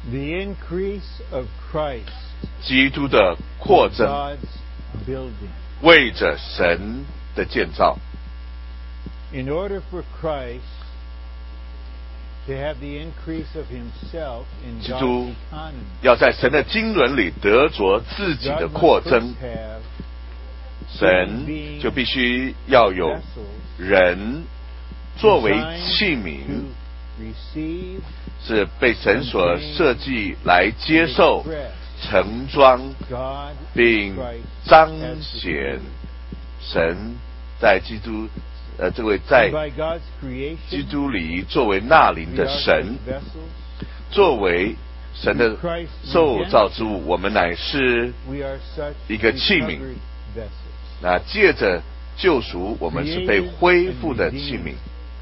The increase of Christ 基督的扩 is 增 God's building. 为着神的建造。 In order for Christ to have the increase of himself in 基督 God's economy, 要在神的经纶里得着自己的 God 扩 must 增 first，have 神就必须要有 vessels 人作为 designed 器皿， to receive 是被神所设计来接受、 express 盛装 God 并 Christ 彰 as the 显 King. 神在基督这位在 By God's 基 creation, 督里作为纳灵 we 的 are 神， such vessels. 作为神的 Through Christ's 受造之物，我们乃是 We are such 一个器皿。 recovered vessels. 那借着救赎，我们是被恢复的器皿。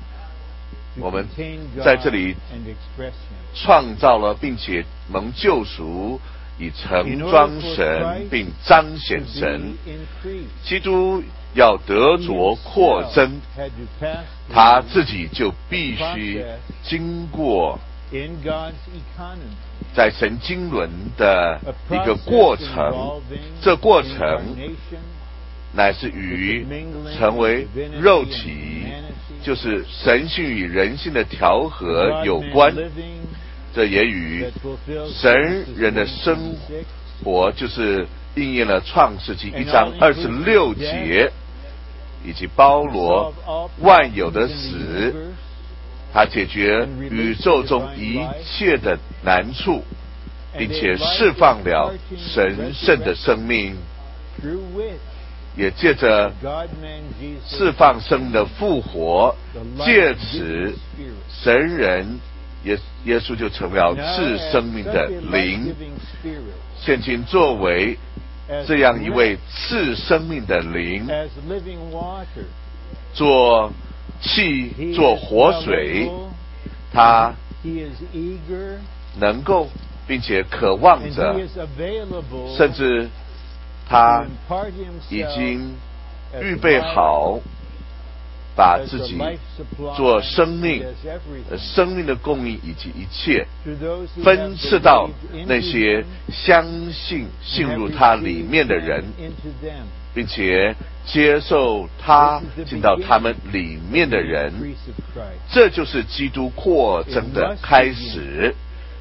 To 我们 contain God 在这里 and express Him. 创造了，并且蒙救赎，以盛装神，并彰显 To 神。 be increased, 基督要得着扩 He 增， himself had to pass through 他自己就必须经过 in God's economy. 在神经纶的 A 一个 process 过程， involving 这过程 incarnation, 乃是与成为肉体，就是神性与人性的调和有 God-man 关。 living 这也与 that fulfills 神 Genesis 人的生 1:26, 活，就是应验了创世纪1章26节，以及包罗 solve all 万有的 problems in the 死， universe, 他解决宇宙中一切的难处，并且释放了神圣的生命， through which 也借着 God-man Jesus, 释放生命的复活， the 借 life-giving 此 Spirit. 神人耶稣就成了 Now, 赐 as 生命 such 的 a 灵。 life-giving Spirit, 现今作为 as 这样一位 breath, 赐生命的灵， as living water, 做气 He 做 is 活水， knowledgeable, 他 He is eager, 能够并且渴望 and 着 He，is available 甚至 to 他 impart 已 Himself 经 as 预备 life, 好，把 as 自 the 己 life supply, 做生命 as everything, 生命的供应以及一切 to those who 分 have 赐到 believed 那 into 些 Him 相信 and 信 have 入他 received 里面的 Him 人， into them. 并且接受他进到他们里面的 The 人， increase of Christ. 这就是基督扩增的开始。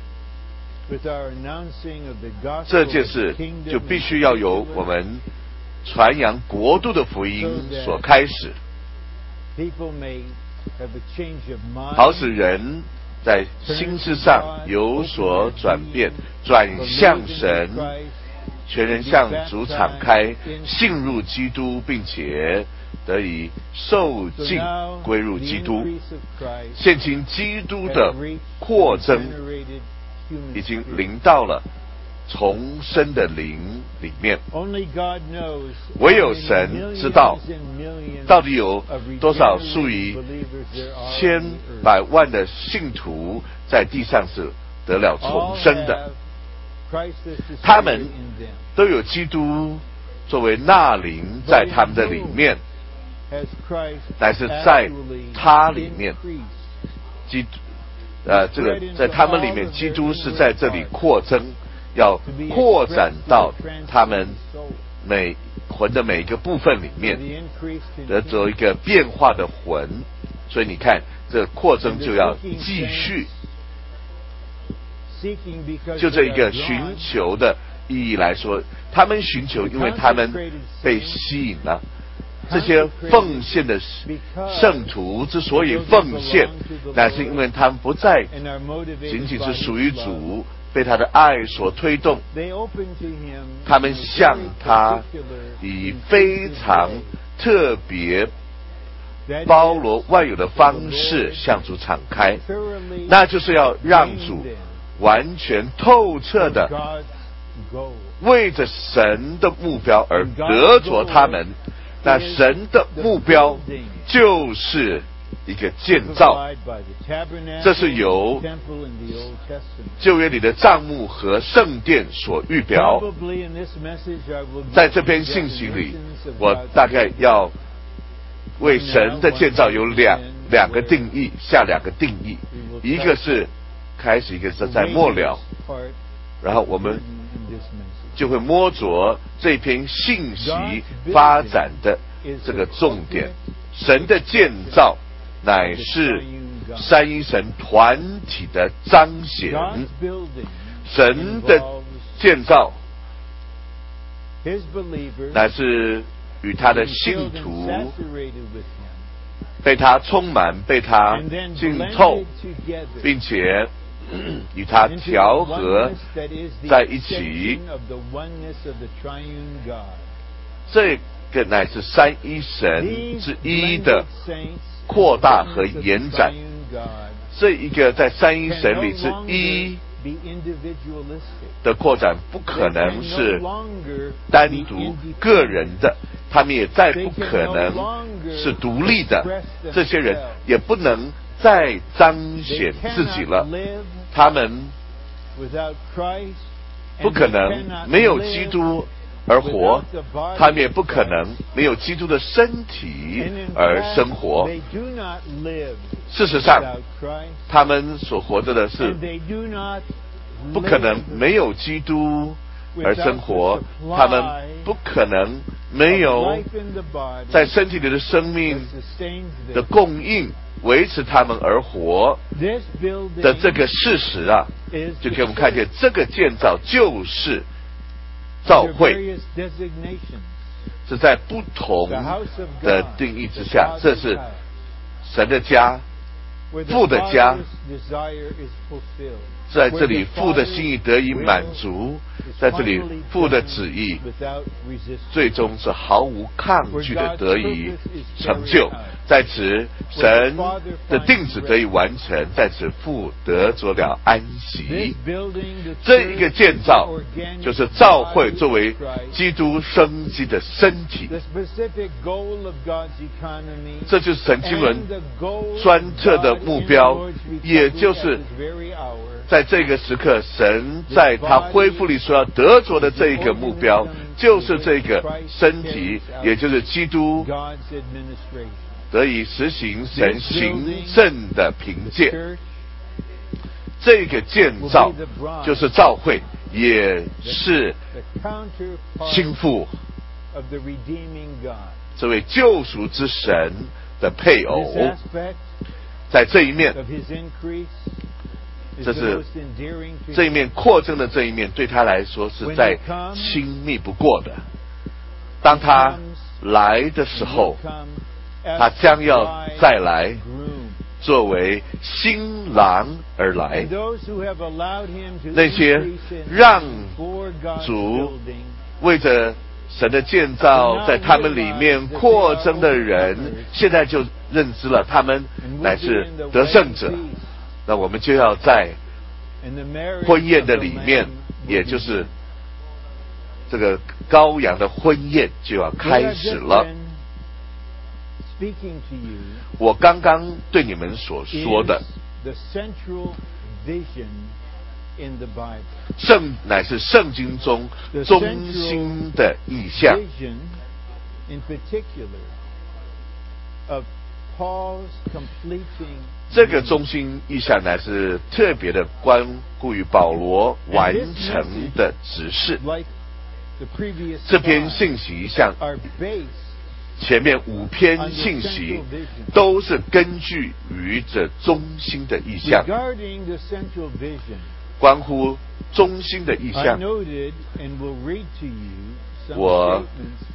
With our announcing of the gospel 这 of 件 the 事 kingdom 就 in 必须要由 particular, 我们传扬国度的福音所开始， people may have a change of mind, 好使人在心智上有所转变，转向 believe in 神， Christ, 全人向主敞开，信入基督，并且得以受 so 尽 now 归入 the 基督。 increase of Christ 现今基督 has 的 reached 扩 the 增 regenerated human 已经 spirit. 临到了重生的灵里面。 Only God knows 唯有 how many 神知道 millions and millions 到底有 of 多少 regenerated 数以 believers there are 千 on the earth. 百万的信徒在地上是得了 All 重生的， have Christ as the 他 Savior 们 in them. 都有基督作为纳灵在他们的里面， Has Christ 乃是在 actually 他里面 increased? 基这个在他们里面，基督是在这里扩增，要 To be 扩展 expressed 到 to the 他们 transformed soul. 每魂的每一个部分里 The 面， increase 得 continues. 走一个变化的魂。所以你看，这扩增就要继续。 Seeking because 就这 they 一 are 个 drawn 寻求的意义来说，他们寻求，因为他们被吸引了。这些奉献的圣徒之所以奉献，乃是因为他们不再 and are motivated 仅仅 by 是属于 His love. 主，被他的爱所推动， They open to Him 他们 in a 向 very 他 particular, 以非常 inclusive way. 特别 That 包 is 罗万有的方式向主敞开， thoroughly 那就是要让 gain 主 them 完全透彻 for 的 God's goal. 为着神的目标而得着他们。那神的目标就是一个建造， Supplied by the tabernacle, 这是由 temple in the Old Testament. 旧约里的帐幕和圣殿所预表。 Probably in this message I will give 在这篇信息里， definitions of 我 God's 大概 goal. 要为神的建造有两个定义，下两个定义，一个是开始一个是在末了，然后我们就会摸着这篇信息发展的这个重点。神的建造乃是三一神团体的彰显，神的建造乃是与他的信徒被他充满，被他浸透，并且与他调和在一起。这个乃是三一神之一的扩大和延展。这一个在三一神里之一的扩展，不可能是单独个人的，他们也再不可能是独立的。这些人也不能再彰显自己了，他们不可能没有基督而活，他们也不可能没有基督的身体而生活。事实上，他们所活着的是不可能没有基督而生活，他们不可能没有在身体里的生命的供应维持他们而活的这个事实啊，就可以我们看见这个建造就是教会，是在不同的定义之下，这是神的家，父的家，在这里父的心意得以满足，在这里父的旨意最终是毫无抗拒的得以成就，在此神的定旨得以完成，在此父得着了安息。这一个建造就是教会作为基督生机的身体，这就是神经纶专特的目标，也就是在这个时刻，神在他恢复里所要得着的这一个目标，就是这个身体，也就是基督得以实行神行政的凭借。这个建造就是教会，也是心腹这位救赎之神的配偶。在这一面，这是这一面扩增的这一面，对他来说是再亲密不过的。当他来的时候，他将要再来作为新郎而来。那些让主为着神的建造在他们里面扩增的人，现在就认知了他们乃是得胜者。那我们就要在婚宴的里面，也就是这个羔羊的婚宴就要开始了。我刚刚对你们所说的乃是圣经中中心的意象。这个中心意象乃是特别的关乎于保罗完成的指示。这篇信息像前面5篇信息都是根据于这中心的意象，关乎中心的意象。我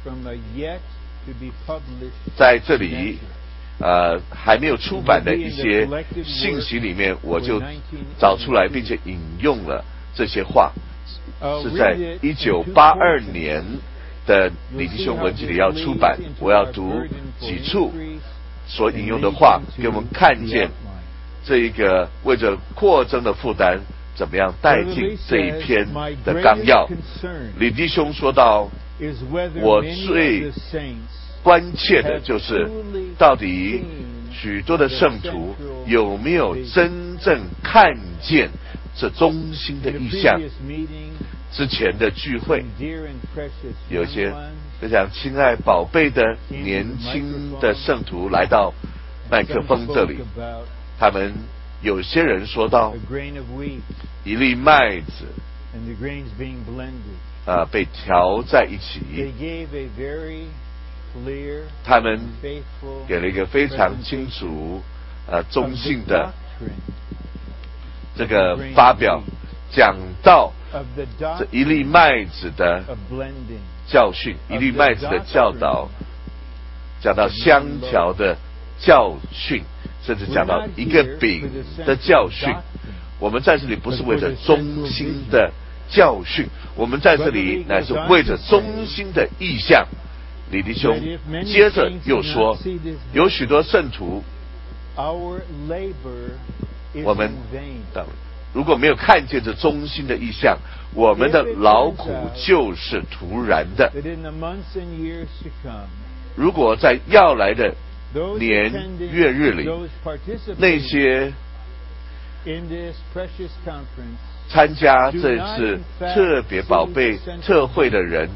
在这里还没有出版的一些信息里面，我就找出来并且引用了这些话，是在1982年的李弟兄文集里要出版。我要读几处所引用的话，给我们看见这一个为着扩增的负担怎么样带进这一篇的纲要。李弟兄说到，我最关切的就是到底许多的圣徒有没有真正看见这中心的意象。之前的聚会有一些非常亲爱宝贝的年轻的圣徒来到麦克风这里，他们有些人说到 a grain of wheat 一粒麦子 and the grains being blended. 被调在一起， They gave a very clear 他们 and faithful 给了一个非常清楚中 of the 性的 doctrine 这个发表，讲到 of the 这 doctrine 一粒麦子的 of blending. 教训，一粒麦子的教导，讲到香调的教训，甚至讲到一个饼的教训。我们在这里不是为着中心的教训，我们在这里乃是为着中心的意象。李弟兄接着又说，有许多圣徒， Our labor is 我们 in vain. 如果没有看见这中心的意象，我们的劳苦就是徒然的。 That in the months and years to come, 如果在要来的 those 年 attending, 月日里， those 那 participating 些 in this precious conference 参加这次特别宝贝特会的人，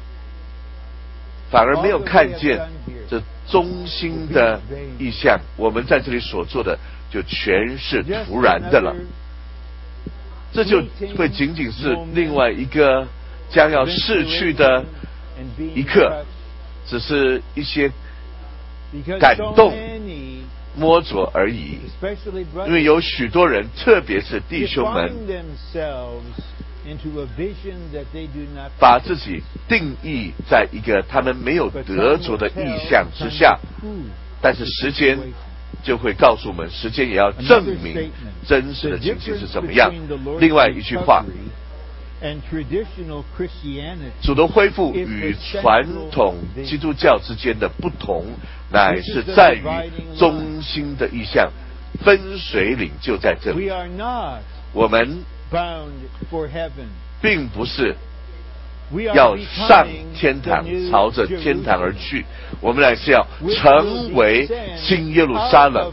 反而没有看见这中心的意象，我们在这里所做的就全是徒然的了。这就会仅仅是另外一个将要逝去的一刻，只是一些感动摸着而已。因为有许多人，特别是弟兄们，把自己定义在一个他们没有得着的意象之下，但是时间就会告诉我们，时间也要证明真实的情形是怎么样。另外一句话，主的恢复与传统基督教之间的不同，乃是在于中心的意象，分水岭就在这里。我们并不是要上天堂，朝着天堂而去，我们乃是要成为新耶路撒冷，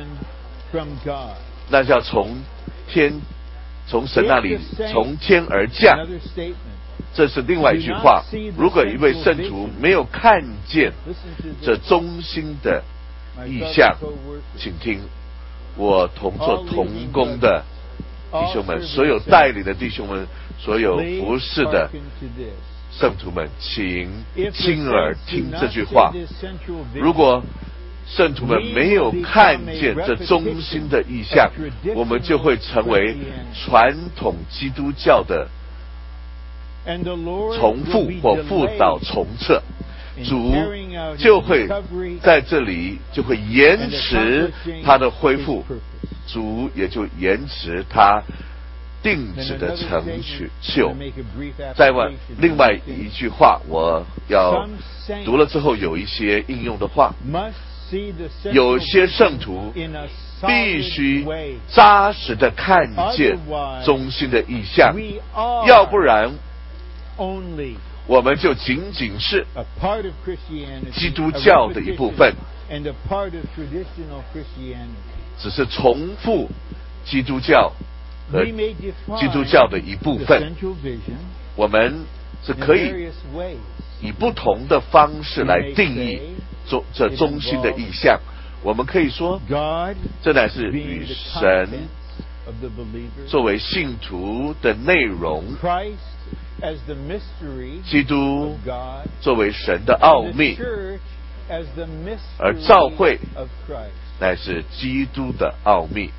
那是要从神那里从天而降。这是另外一句话。如果一位圣徒没有看见这中心的意象，请听我同做同工的弟兄们，所有带领的弟兄们，所有服侍的圣徒们，请亲耳听这句话。如果圣徒们没有看见这中心的意象，我们就会成为传统基督教的重复或复蹈重测。主就会在这里就会延迟他的恢复，主也就延迟他定旨的成就。另外一句话，我要读了之后有一些应用的话。有些圣徒必须扎实的看见中心的意象，要不然我们就仅仅是基督教的一部分，只是重复基督教和基督教的一部分。我们是可以以不同的方式来定义这中心的意象。我们可以说，这乃是与神作为信徒的内容，基督作为神的奥秘，而教会乃是基督的奥秘。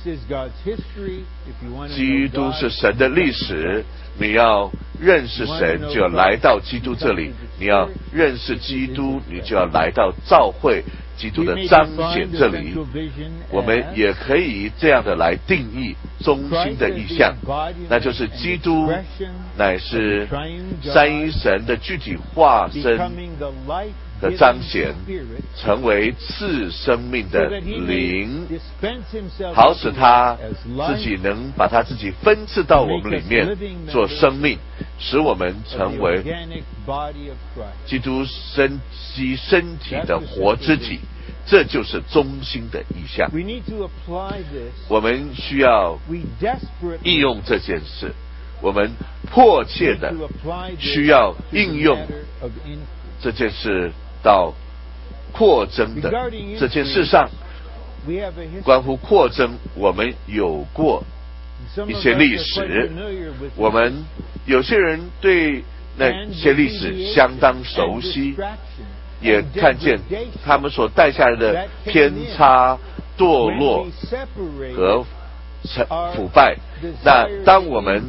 基督是神的历史，你要认识神，就要来到基督这里；你要认识基督，你就要来到教会基督的彰显这里。我们也可以这样的来定义中心的意象，那就是基督乃是三一神的具体化身的彰显，成为赐生命的灵，好使他自己能把他自己分赐到我们里面做生命，使我们成为基督身体的活肢体。这就是中心的意象。我们需要应用这件事，我们迫切的需要应用这件事到扩增的这件事上。 关乎扩增，我们有过一些历史，我们有些人对那些历史相当熟悉，也看见他们所带下来的偏差、堕落和腐败。那当我们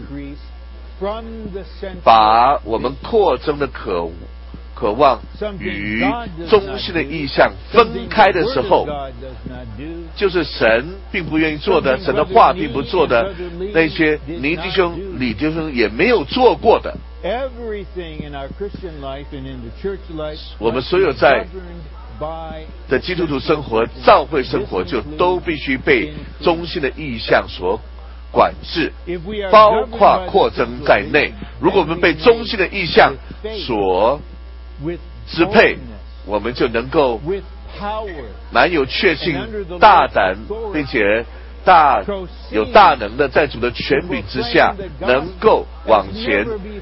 把我们扩增的渴望与中心的意向分开的时候，就是神并不愿意做的，神的话并不做的，那些尼弟兄、李弟兄也没有做过的。我们所有在的基督徒生活、教会生活，就都必须被中心的意向所管制，包括扩增在内。如果我们被中心的意向所支配，我们就能够蛮有确信、大胆，并且有大能的，在主的权柄之下，能够往前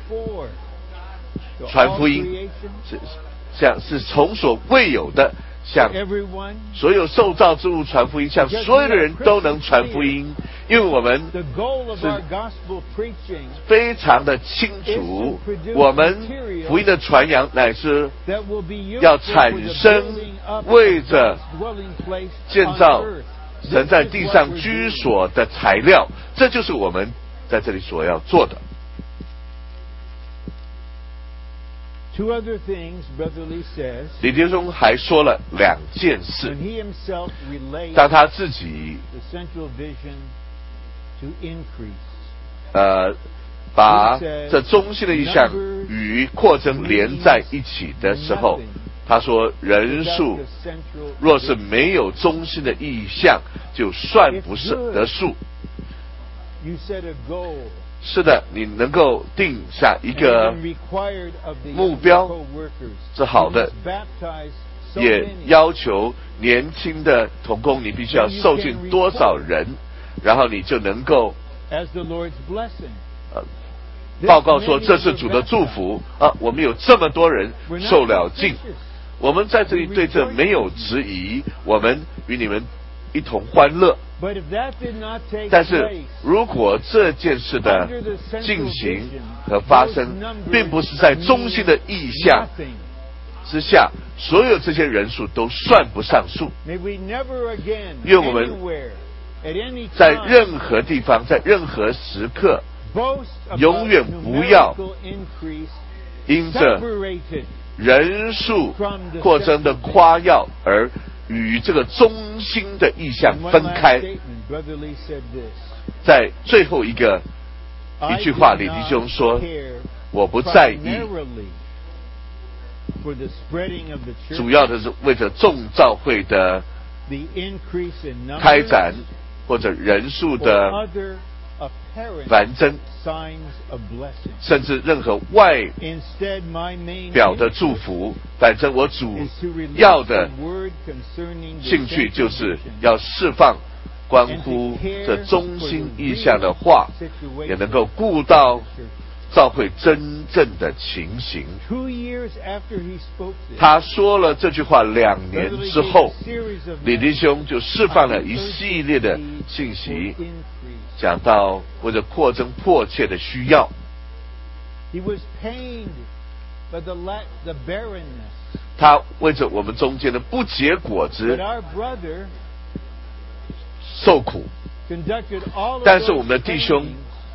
传福音，是从所未有的，向所有受造之物传福音，向所有的人都能传福音。因为我们是非常的清楚，我们福音的传扬乃是要产生为着建造神在地上居所的材料，这就是我们在这里所要做的。李弟兄还说了两件事，当他自己把这中心的意象与扩增连在一起的时候，他说人数若是没有中心的意象，就算不是得数。是的，你能够定下一个目标是好的，也要求年轻的同工你必须要受尽多少人，然后你就能够报告说这是主的祝福啊！我们有这么多人受了尽，我们在这里对这没有质疑，我们与你们一同欢乐。但是如果这件事的进行和发生并不是在中心的意象之下，所有这些人数都算不上数。愿我们在任何地方，在任何时刻，永远不要因着人数扩增的夸耀而与这个中心的意象分开。在最后一句话，李弟兄说：“我不在意，主要的是为着众教会的开展或者人数的繁增，甚至任何外表的祝福。反正我主要的兴趣就是要释放关乎这中心意象的话，也能够顾到教会真正的情形。”他说了这句话2年之后，李弟兄就释放了一系列的信息，讲到为了扩增迫切的需要。他为着我们中间的不结果子受苦，但是我们的弟兄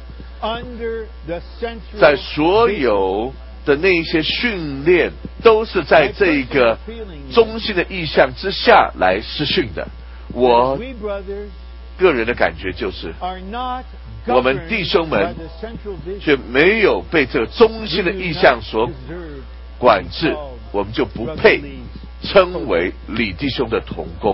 在所有的那一些训练都是在这一个中心的意象之下来施训的。我个人的感觉就是，我们弟兄们却没有被这个中心的意象所管制，我们就不配称为李弟兄的同工。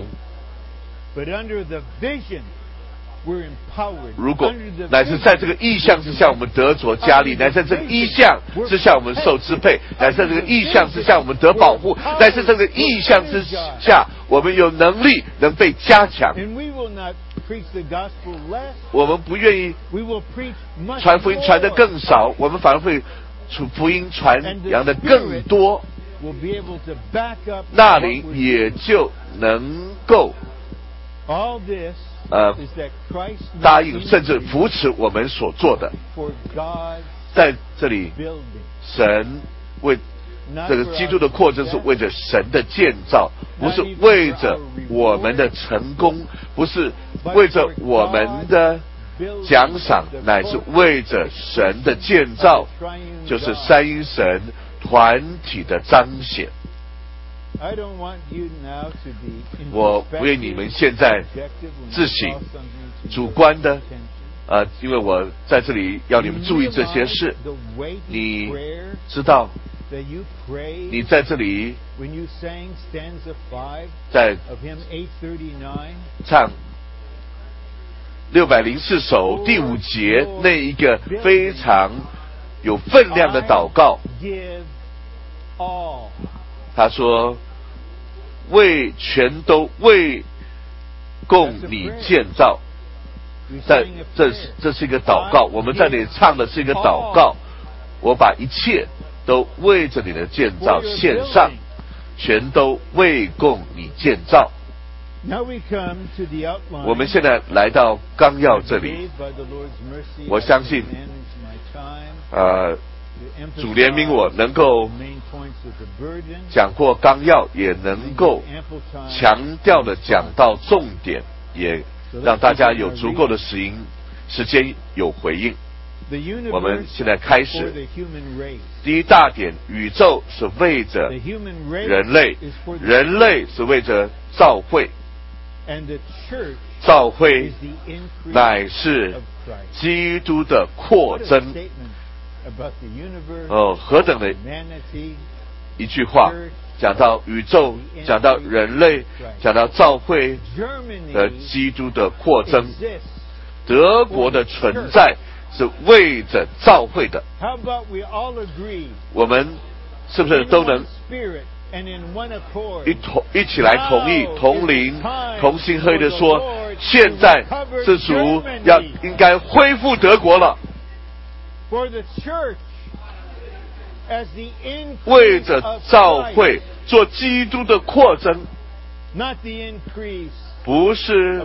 如果乃是在这个意象之下我们得着加力，乃是在这个意象之下我们受支配，乃是在这个意象之下我们得保护，乃是在这个意象之下我们有能力能被加强。我们不愿意传福音传得更少，我们反而会福音传扬得更多，那里也就能够答应甚至扶持我们所做的。在这里，神为这个基督的扩增是为着神的建造，不是为着我们的成功，不是为着我们的奖赏，乃是为着神的建造，就是三一神团体的彰显。我不愿你们现在自省主观的因为我在这里要你们注意这些事。你知道你在这里在唱604首第5节那一个非常有分量的祷告，他说全都为供你建造。这是一个祷告，我们在这里唱的是一个祷告，我把一切都为着你的建造献上，全都为供你建造。我们现在来到纲要这里，我相信主怜悯我能够讲过纲要，也能够强调的讲到重点，也让大家有足够的时间有回应。我们现在开始。第一大点，宇宙是为着人类，人类是为着教会，教会乃是基督的扩增。何等的一句话，讲到宇宙，讲到人类，讲到教会的基督的扩增。德国的存在是为着教会的。我们是不是都能一起来同意、同灵、同心合一的说，现在是主应该恢复德国了？为着教会做基督的扩增，不是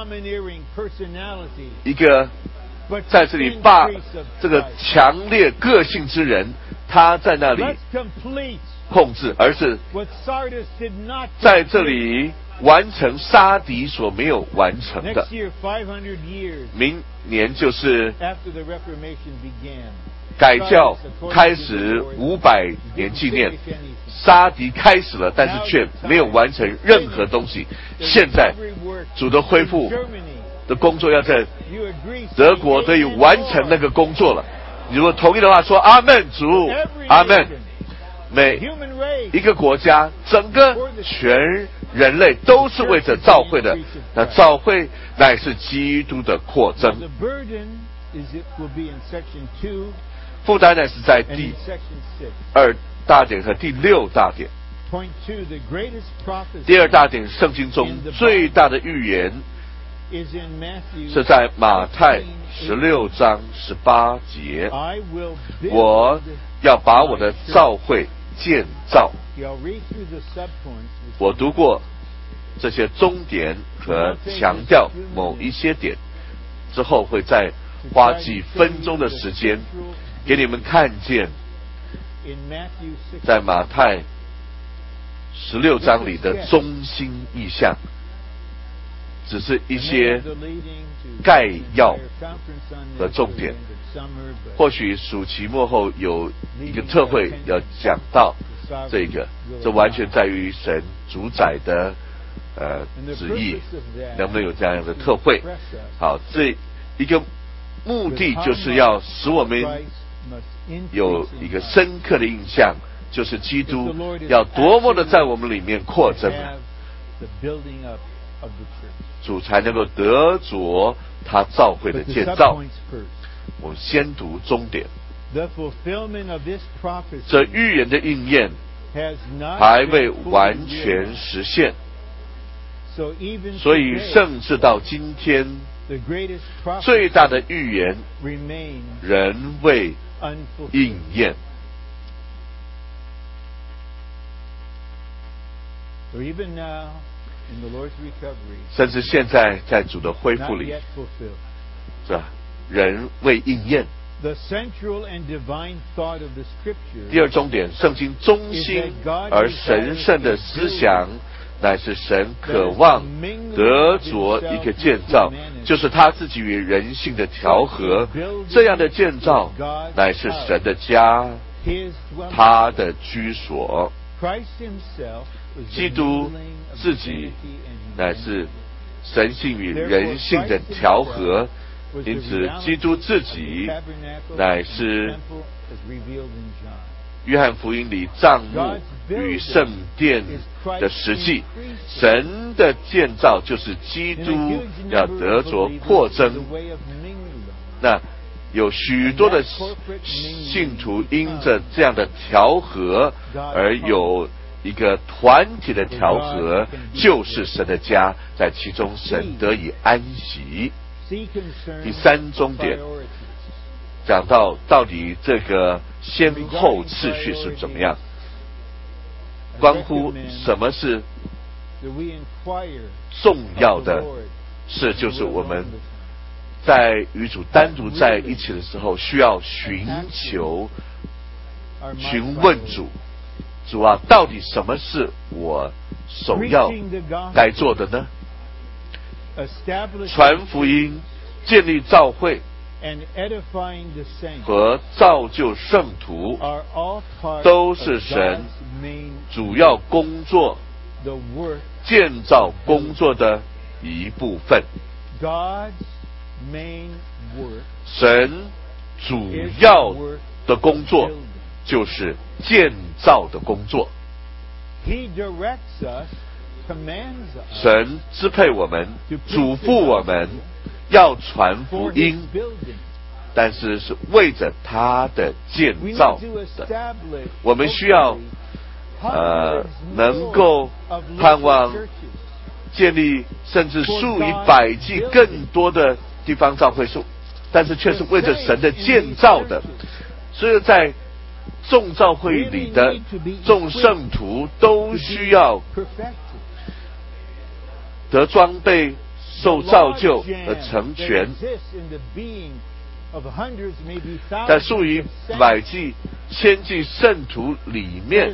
一个在这里把这个强烈个性之人他在那里控制，而是在这里完成撒狄所没有完成的。明年就是改教开始500年纪念，撒狄开始了，但是却没有完成任何东西。现在主的恢复的工作要在德国得以完成那个工作了。你如果同意的话，说阿们，主阿们。每一个国家，整个全人类都是为着教会的，那教会乃是基督的扩增。负担呢是在第2大点和第6大点。第2大点，圣经中最大的预言是在马太16章18节，我要把我的教会建造。我读过这些终点和强调某一些点之后，会再花几分钟的时间给你们看见，在马太16章里的中心意象，只是一些概要和重点。或许暑期末后有一个特会要讲到这个，这完全在于神主宰的旨意，能不能有这样的特会？好，这一个目的就是要使我们有一个深刻的印象，就是基督要多么的在我们里面扩增，主才能够得着他教会的建造。我们先读终点。这预言的应验还未完全实现，所以甚至到今天，最大的预言仍未应验。 甚至现在在主的恢复里，是吧？仍未应验。第二重点，圣经中心而神圣的思想，乃是神渴望得着一个建造，就是他自己与人性的调和。这样的建造乃是神的家，他的居所。基督自己乃是神性与人性的调和，因此基督自己乃是约翰福音里帐幕与圣殿的实际。神的建造就是基督要得着扩增。那有许多的信徒因着这样的调和而有一个团体的调和，就是神的家，在其中神得以安息。第三重点讲到底这个先后次序是怎么样，关乎什么是重要的事，就是我们在与主单独在一起的时候，需要寻问主啊，到底什么是我首要该做的呢？传福音、建立教会和造就圣徒，都是神主要工作、建造工作的一部分。神主要的工作就是建造的工作。神支配我们，嘱咐我们要传福音，但是是为着他的建造的。我们需要能够盼望建立甚至数以百计更多的地方教会数，但是却是为着神的建造的。所以在众教会里的众圣徒都需要得装备、受造就而成全。在数以百计、千计圣徒里面，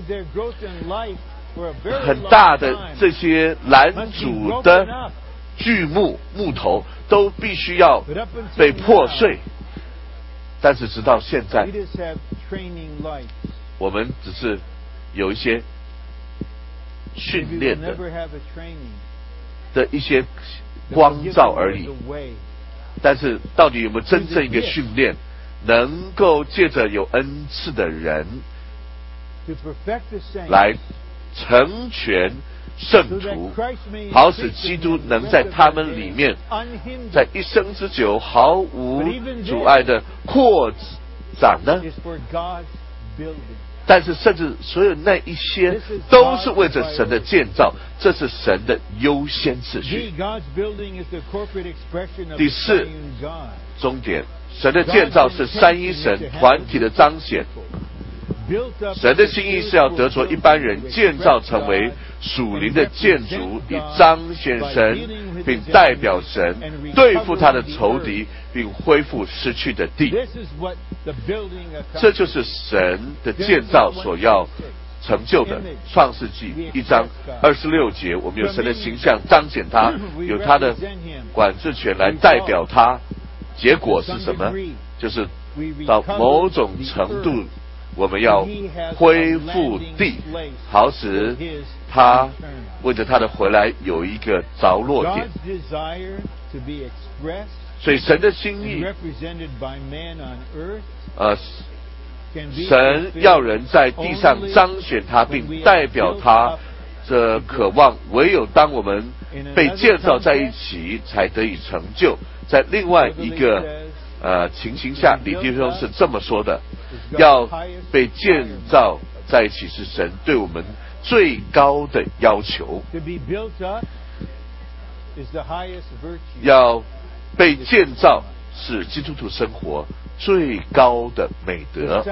很大的这些拦阻的巨木头都必须要被破碎。但是直到现在，我们只是有一些训练的一些光照而已。但是到底有没有真正一个训练，能够借着有恩赐的人来成全圣徒，好使基督能在他们里面，在一生之久毫无阻碍的扩展呢？但是甚至所有那一些都是为着神的建造，这是神的优先次序。第四终点，神的建造是三一神团体的彰显。神的心意是要得着一般人建造成为属灵的建筑，以彰显神，并代表神，对付他的仇敌，并恢复失去的地。这就是神的建造所要成就的。创世纪1章26节，我们有神的形象彰显他，有他的管制权来代表他。结果是什么？就是到某种程度，我们要恢复地，好使他为着他的回来有一个着落点。所以神的心意，神要人在地上彰显他，并代表他。这渴望唯有当我们被建造在一起，才得以成就。在另外一个情形下，李弟兄是这么说的：要被建造在一起是神对我们最高的要求。要被建造是基督徒生活最高的美德。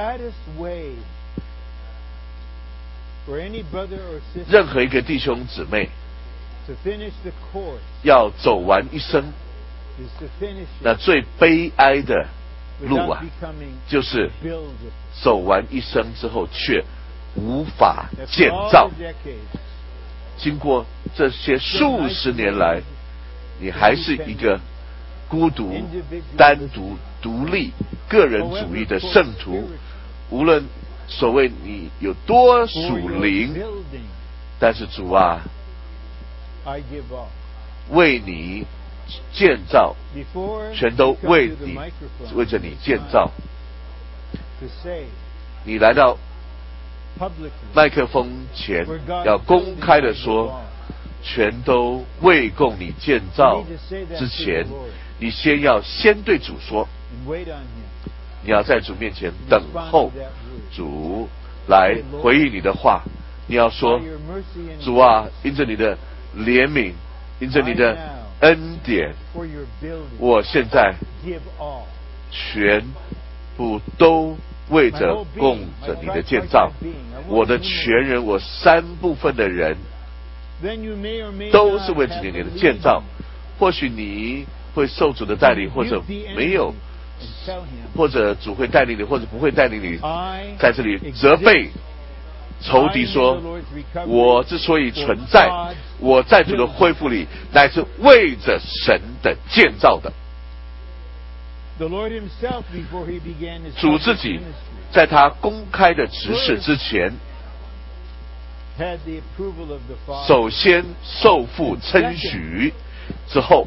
任何一个弟兄姊妹要走完一生。那最悲哀的路啊，就是走完一生之后却无法建造。经过这些数十年来，你还是一个孤独、单独、独立、个人主义的圣徒。无论所谓你有多属灵，但是主啊，为你建造，全都为着你建造。你来到麦克风前，要公开的说，全都为供你建造之前，你先对主说，你要在主面前等候主来回应你的话。你要说，主啊，因着你的怜悯，因着你的恩典，我现在全部都为着供着你的建造。我的全人，我3部分的人，都是为着你的建造。或许你会受主的带领，或者没有，或者主会带领你，或者不会带领你。在这里责备仇敌说，我之所以存在，我在主的恢复里，乃是为着神的建造的。主自己在他公开的指示之前，首先受父称许，之后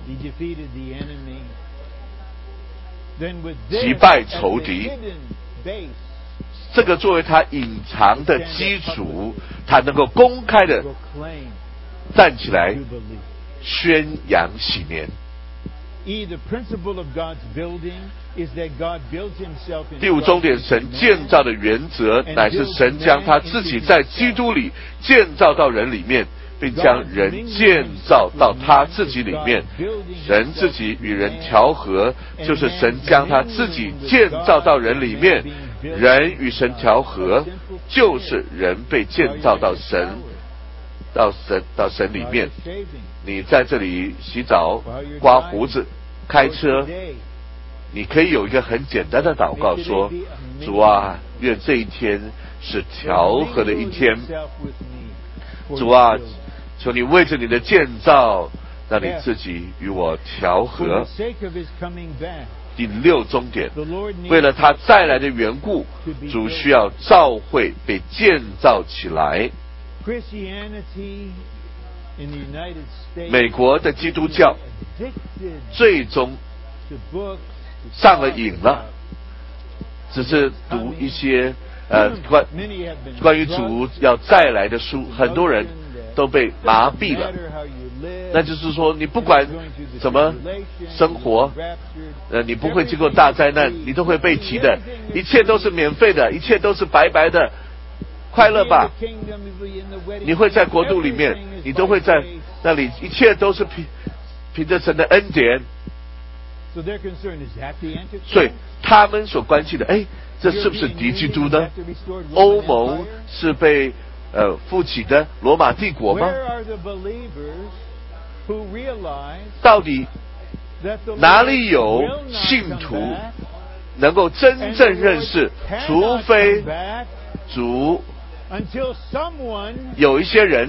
击败仇敌。这个作为他隐藏的基础，他能够公开的站起来宣扬喜年。第五终点，神建造的原则乃是神将他自己在基督里建造到人里面，并将人建造到他自己里面。神自己与人调和，就是神将他自己建造到人里面，人与神调和，就是人被建造到神里面。你在这里洗澡、刮胡子、开车，你可以有一个很简单的祷告，说，主啊，愿这一天是调和的一天。主啊，求你为着你的建造，让你自己与我调和。第六终点，为了他再来的缘故，主需要教会被建造起来。美国的基督教最终上了瘾了，只是读一些关于主要再来的书，很多人都被麻痹了。那就是说，你不管怎么生活，你不会经过大灾难，你都会被提的，一切都是免费的，一切都是白白的，快乐吧。你会在国度里面，你都会在那里，一切都是凭着神的恩典。所以他们所关心的，这是不是敌基督呢？欧盟是被复起的罗马帝国吗？到底哪里有信徒能够真正认识，除非主有一些人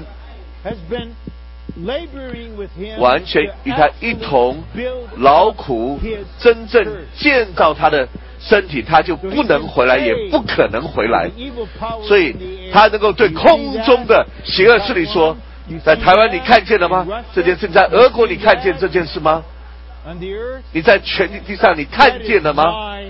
完全与他一同劳苦，真正建造他的身体，他就不能回来，也不可能回来。所以他能够对空中的邪恶势力说，在台湾你看见了吗？这件事在俄国你看见这件事吗？你在全地上你看见了吗？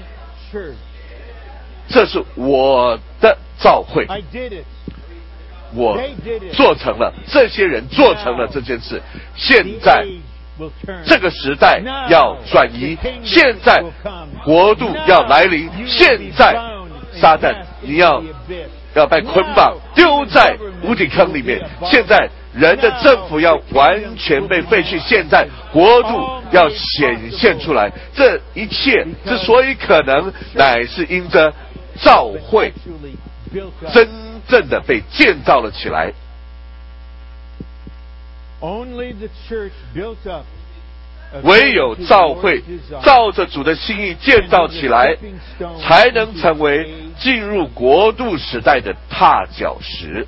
这是我的召会，我做成了，这些人做成了这件事。现在这个时代要转移，现在国度要来临，现在撒旦你要被捆绑丢在无底坑里面，现在人的政府要完全被废去，现在国度要显现出来。这一切之所以可能，乃是因着召会真正的被建造了起来。 唯有教会照着主的心意建造起来，才能成为进入国度时代的踏脚石。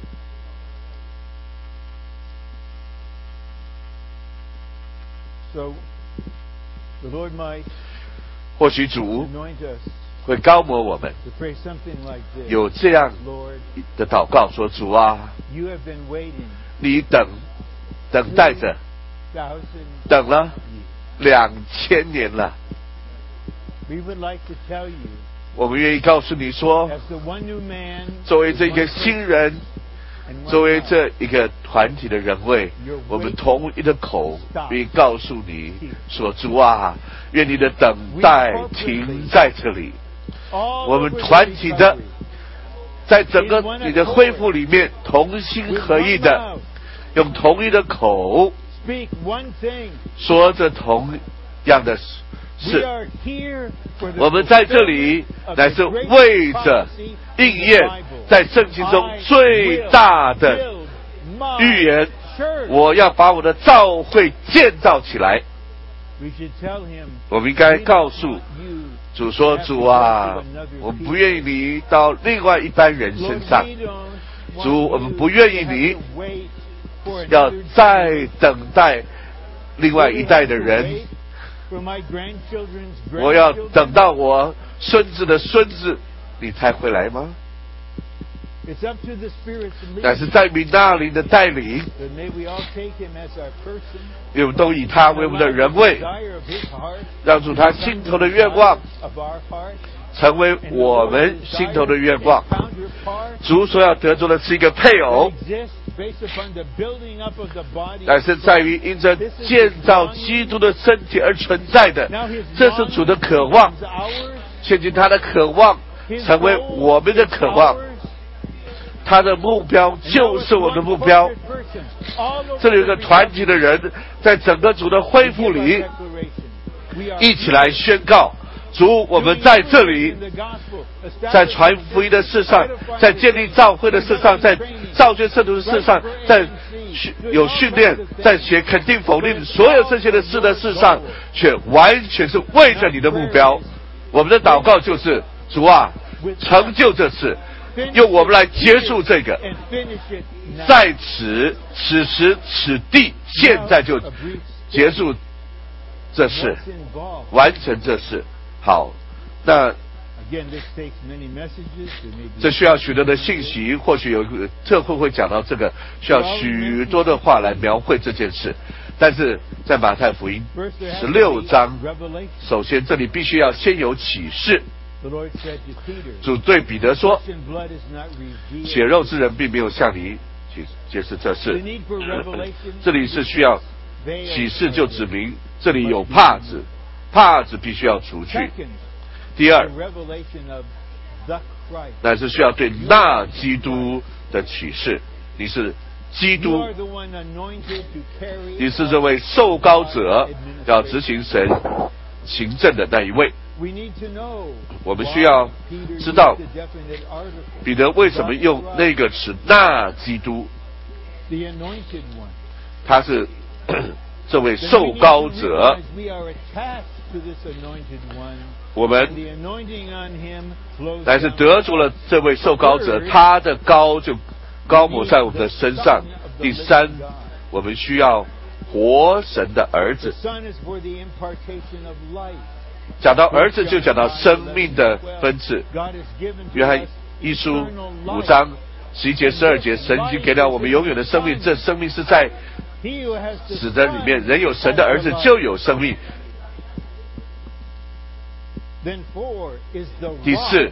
或许主会高摩我们，有这样的祷告说：主啊，你等待着，等了2000年了。我们愿意告诉你说，作为这个新人，作为这一个团体的人位，我们同一的口愿意告诉你说：主啊，愿你的等待停在这里。我们团体的在整个你的恢复里面同心合意的，用同一的口说着同样的事。我们在这里乃是为着应验在圣经中最大的预言，我要把我的教会建造起来。我们应该告诉主说：主啊，我们不愿意你到另外一般人身上。主，我们不愿意你要再等待另外一代的人。我要等到我孙子的孙子，你才回来吗？但是在你那里的带领，我们都以他为我们的人位，让主他心头的愿望成为我们心头的愿望。主所要得着的是一个配偶，但是在于因着建造基督的身体而存在的，这是主的渴望。现今他的渴望成为我们的渴望，他的目标就是我们的目标。这里有个团体的人，在整个主的恢复里一起来宣告：主，我们在这里，在传福音的事上，在建立教会的事上，在造就圣徒的事上，在有训练，在学肯定否定所有这些的事的事上，却完全是为着你的目标。我们的祷告就是：主啊，成就这事，用我们来结束这个，在此时此地，现在就结束这事，完成这事。好，那这需要许多的信息，或许有一个特会讲到这个，需要许多的话来描绘这件事。但是在马太福音16章，首先这里必须要先有启示。主对彼得说：血肉之人并没有向你解释这事。这里是需要启示，就指明这里有帕子，帕子必须要除去。第二，乃是需要对那基督的启示。你是基督，你是这位受膏者，要执行神行政的那一位。我们需要知道彼得为什么用那个词那基督，他是这位受膏者。我们乃是得着了这位受膏者，他的膏就膏抹在我们的身上。第三，我们需要活神的儿子。讲到儿子，就讲到生命的分次。约翰一书5章11节12节，神已经给了我们永远的生命，这生命是在死的里面。人有神的儿子就有生命。第四，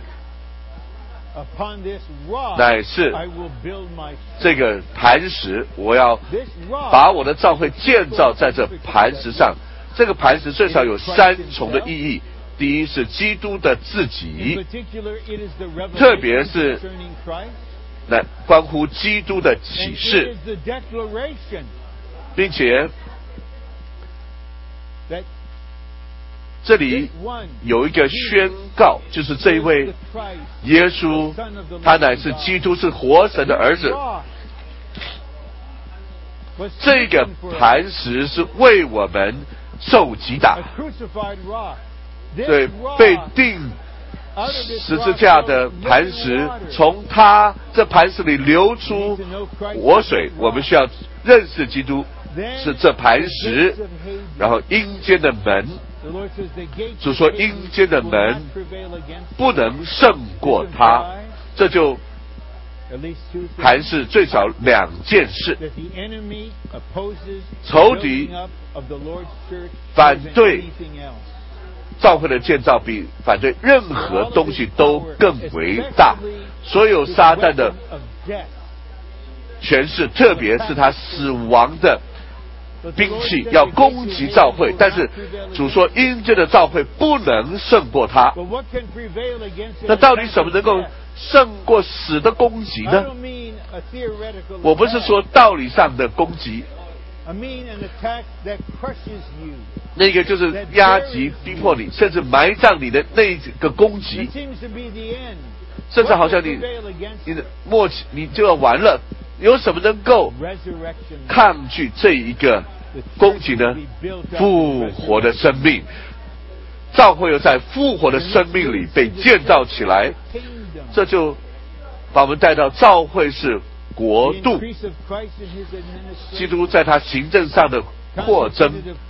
乃是这个磐石，我要把我的教会建造在这磐石上。这个磐石最少有3重的意义。第一是基督的自己，特别是来关乎基督的启示，并且这里有一个宣告，就是这一位耶稣，他乃是基督，是活神的儿子。 这个磐石是为我们受击打，对，被钉十字架的磐石，从它这磐石里流出活水。我们需要认识基督是这磐石，然后阴间的门，主说阴间的门不能胜过它，这就还是最少两件事：仇敌反对教会的建造，比反对任何东西都更为大。所有撒旦的权势，特别是他死亡的兵器，要攻击教会，但是主说阴间的教会不能胜过他。那到底什么能够胜过死的攻击呢？我不是说道理上的攻击，那个就是压击逼迫你，甚至埋葬你的那个攻击，甚至好像你的末期你就要完了。有什么能够抗拒这一个攻击呢？复活的生命，教会又在复活的生命里被建造起来，这就把我们带到教会是国度，基督在他行政上的扩增，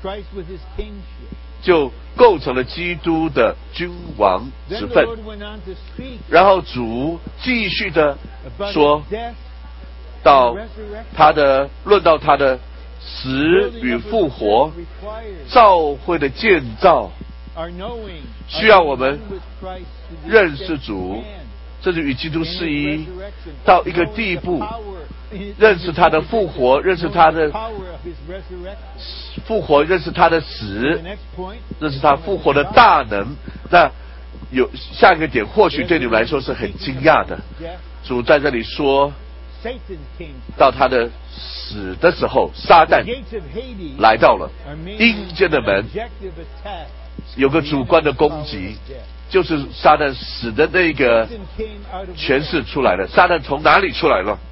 就构成了基督的君王之分。然后主继续的说到论到他的死与复活，教会的建造需要我们认识主，这就与基督是一到一个地步，认识他的复活，认识他的复活，认识他的死，认识他复活的大能。那有下一个点，或许对你们来说是很惊讶的。主在这里说到他的死的时候，撒旦来到了阴间的门，有个主观的攻击，就是撒旦死的那个诠释出来了。撒旦从哪里出来了？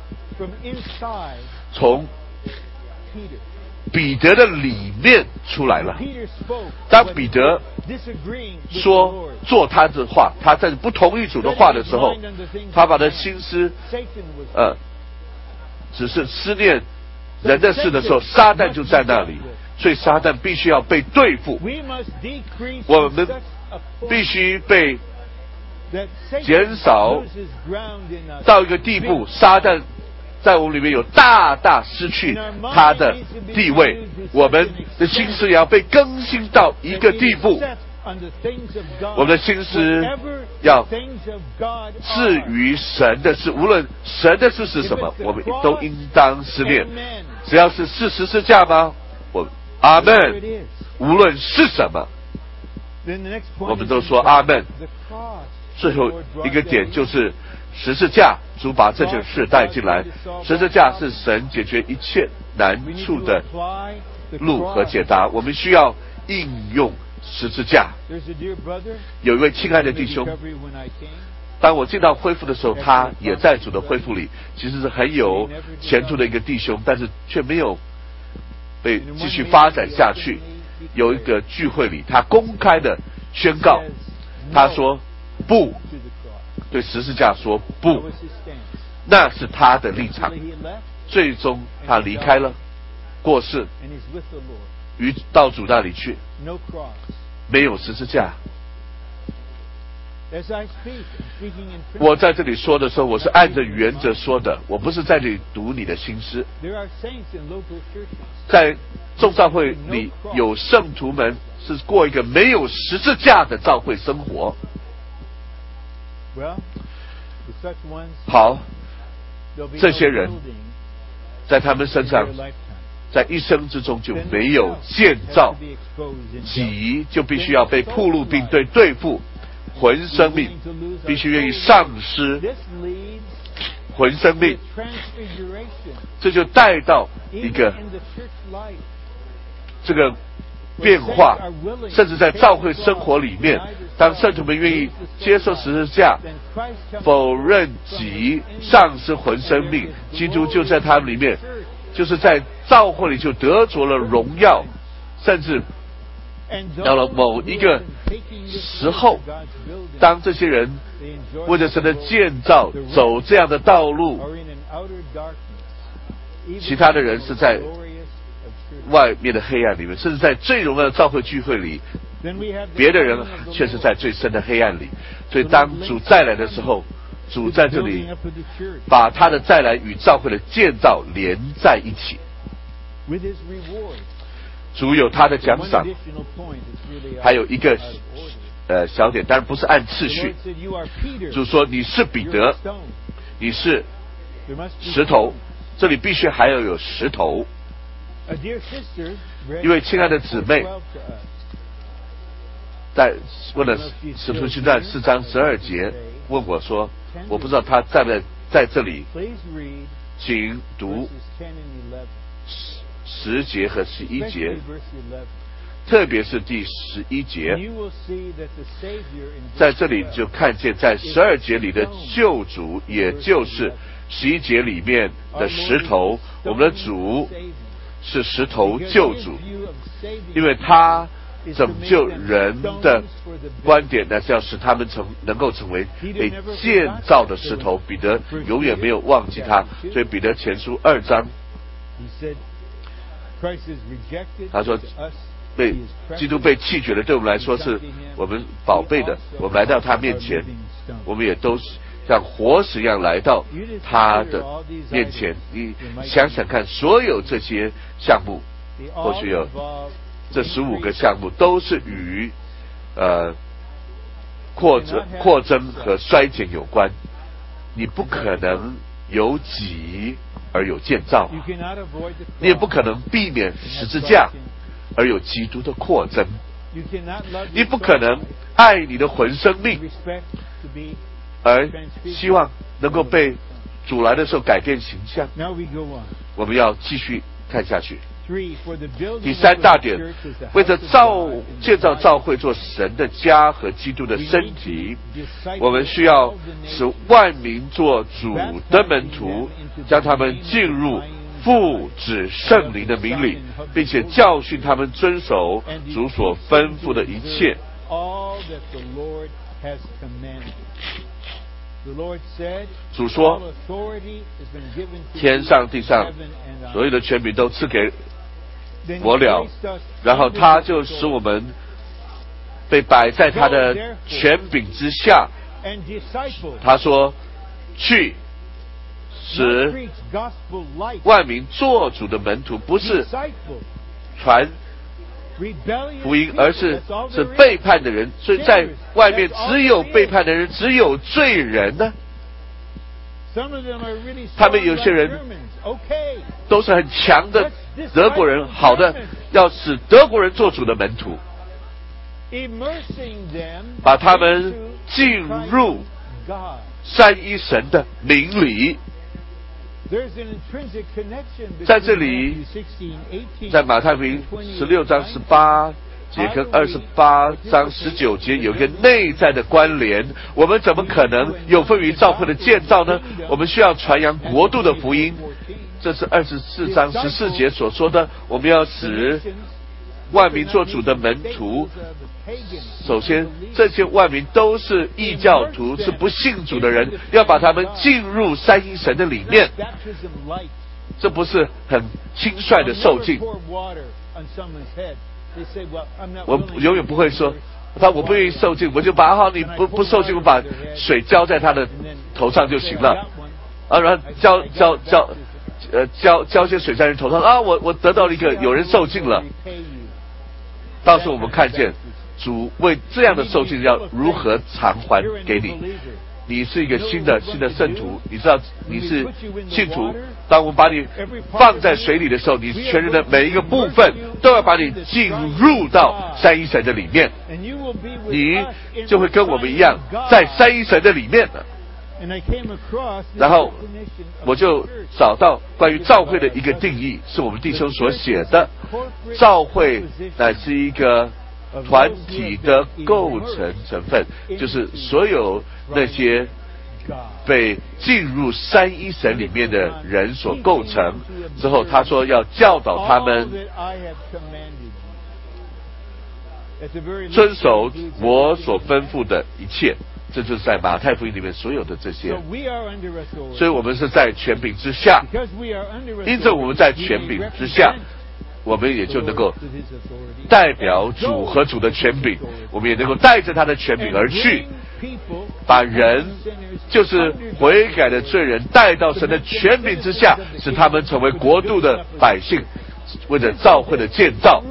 从彼得的里面出来了。当彼得说做他的话，他在不同意主的话的时候，他把他心思只是思念人的事的时候，撒旦就在那里，所以撒旦必须要被对付。我们必须被减少到一个地步，撒旦在我们里面有大大失去他的地位，我们的心思也要被更新到一个地步，我们的心思要置于神的事，无论神的事是什么，我们都应当思念。只要是十字架吗？阿们。无论是什么，我们都说阿们。最后一个点就是十字架，主把这件事带进来。十字架是神解决一切难处的路和解答，我们需要应用十字架。有一位亲爱的弟兄，当我进到恢复的时候，他也在主的恢复里，其实是很有前途的一个弟兄，但是却没有被继续发展下去。有一个聚会里，他公开的宣告，他说不，对十字架说不，那是他的立场。最终他离开了，过世，到主那里去，没有十字架。我在这里说的时候，我是按着原则说的，我不是在这里读你的心思。在众教会里有圣徒们是过一个没有十字架的教会生活。好，这些人在他们身上，在一生之中就没有建造，己就必须要被暴露并对付。魂生命必须愿意丧失魂生命，这就带到一个这个变化，甚至在教会生活里面，当圣徒们愿意接受十字架，否认己，丧失魂生命，基督就在他们里面就是在教会里就得着了荣耀，甚至到了某一个时候，当这些人为着神的建造走这样的道路，其他的人是在外面的黑暗里面，甚至在最荣耀的教会聚会里，别的人却是在最深的黑暗里。所以当主再来的时候，主在这里把他的再来与教会的建造连在一起。主有他的奖赏，还有一个小点，当然不是按次序。主说你是彼得，你是石头，这里必须还要有石头。一位亲爱的姊妹在问了使徒行传4章12节，问我说，我不知道他在不在这里，请读10节和11节，特别是第11节，在这里就看见在12节里的救主，也就是11节里面的石头，我们的主是石头救主，因为他拯救人的观点呢，是要使他们能够成为被建造的石头。彼得永远没有忘记他，所以彼得前书2章，他说基督被弃绝的，对我们来说是我们宝贝的。我们来到他面前，我们也都像活石一样来到他的面前。你想想看，所有这些项目，或许有这15个项目都是与扩增和衰减有关。你不可能有己而有建造，你也不可能避免十字架而有基督的扩增，你不可能爱你的魂生命而希望能够被主来的时候改变形象。我们要继续看下去。第3大点，为着建造教会做神的家和基督的身体，我们需要使万民做主的门徒，将他们进入父子圣灵的名里，并且教训他们遵守主所吩咐的一切。主说，天上地上所有的权柄都赐给我了，然后他就使我们被摆在他的权柄之下。他说，去使万民做主的门徒，不是传福音，而是背叛的人。所以在外面只有背叛的人，只有罪人呢。他们有些人都是很强的德国人，好的，要使德国人做主的门徒，把他们进入三一神的名里。在这里，在马太福音16章18节跟28章19节有一个内在的关联。我们怎么可能有份于教会的建造呢？我们需要传扬国度的福音，这是24章14节所说的。我们要使万民做主的门徒。首先，这些万民都是异教徒，是不信主的人，要把他们进入三一神的里面。这不是很轻率的受浸。我永远不会说我不愿意受浸，我就把你不受浸，我把水浇在他的头上就行了。然后浇些水在人头上我得到了一个有人受浸了。到时候我们看见主为这样的受浸要如何偿还给你。你是一个新的圣徒，你知道你是信徒。当我们把你放在水里的时候，你全人的每一个部分都要把你进入到三一神的里面，你就会跟我们一样在三一神的里面了。然后我就找到关于教会的一个定义，是我们弟兄所写的。教会乃是一个团体的构成成分，就是所有那些被进入三一神里面的人所构成。之后他说要教导他们遵守我所吩咐的一切。这就是在马太福音里面所有的这些。所以我们是在权柄之下，因着我们在权柄之下，我们也就能够代表主和主的权柄，我们也能够带着他的权柄而去，把人就是悔改的罪人带到神的权柄之下，使他们成为国度的百姓，为了教会的建造。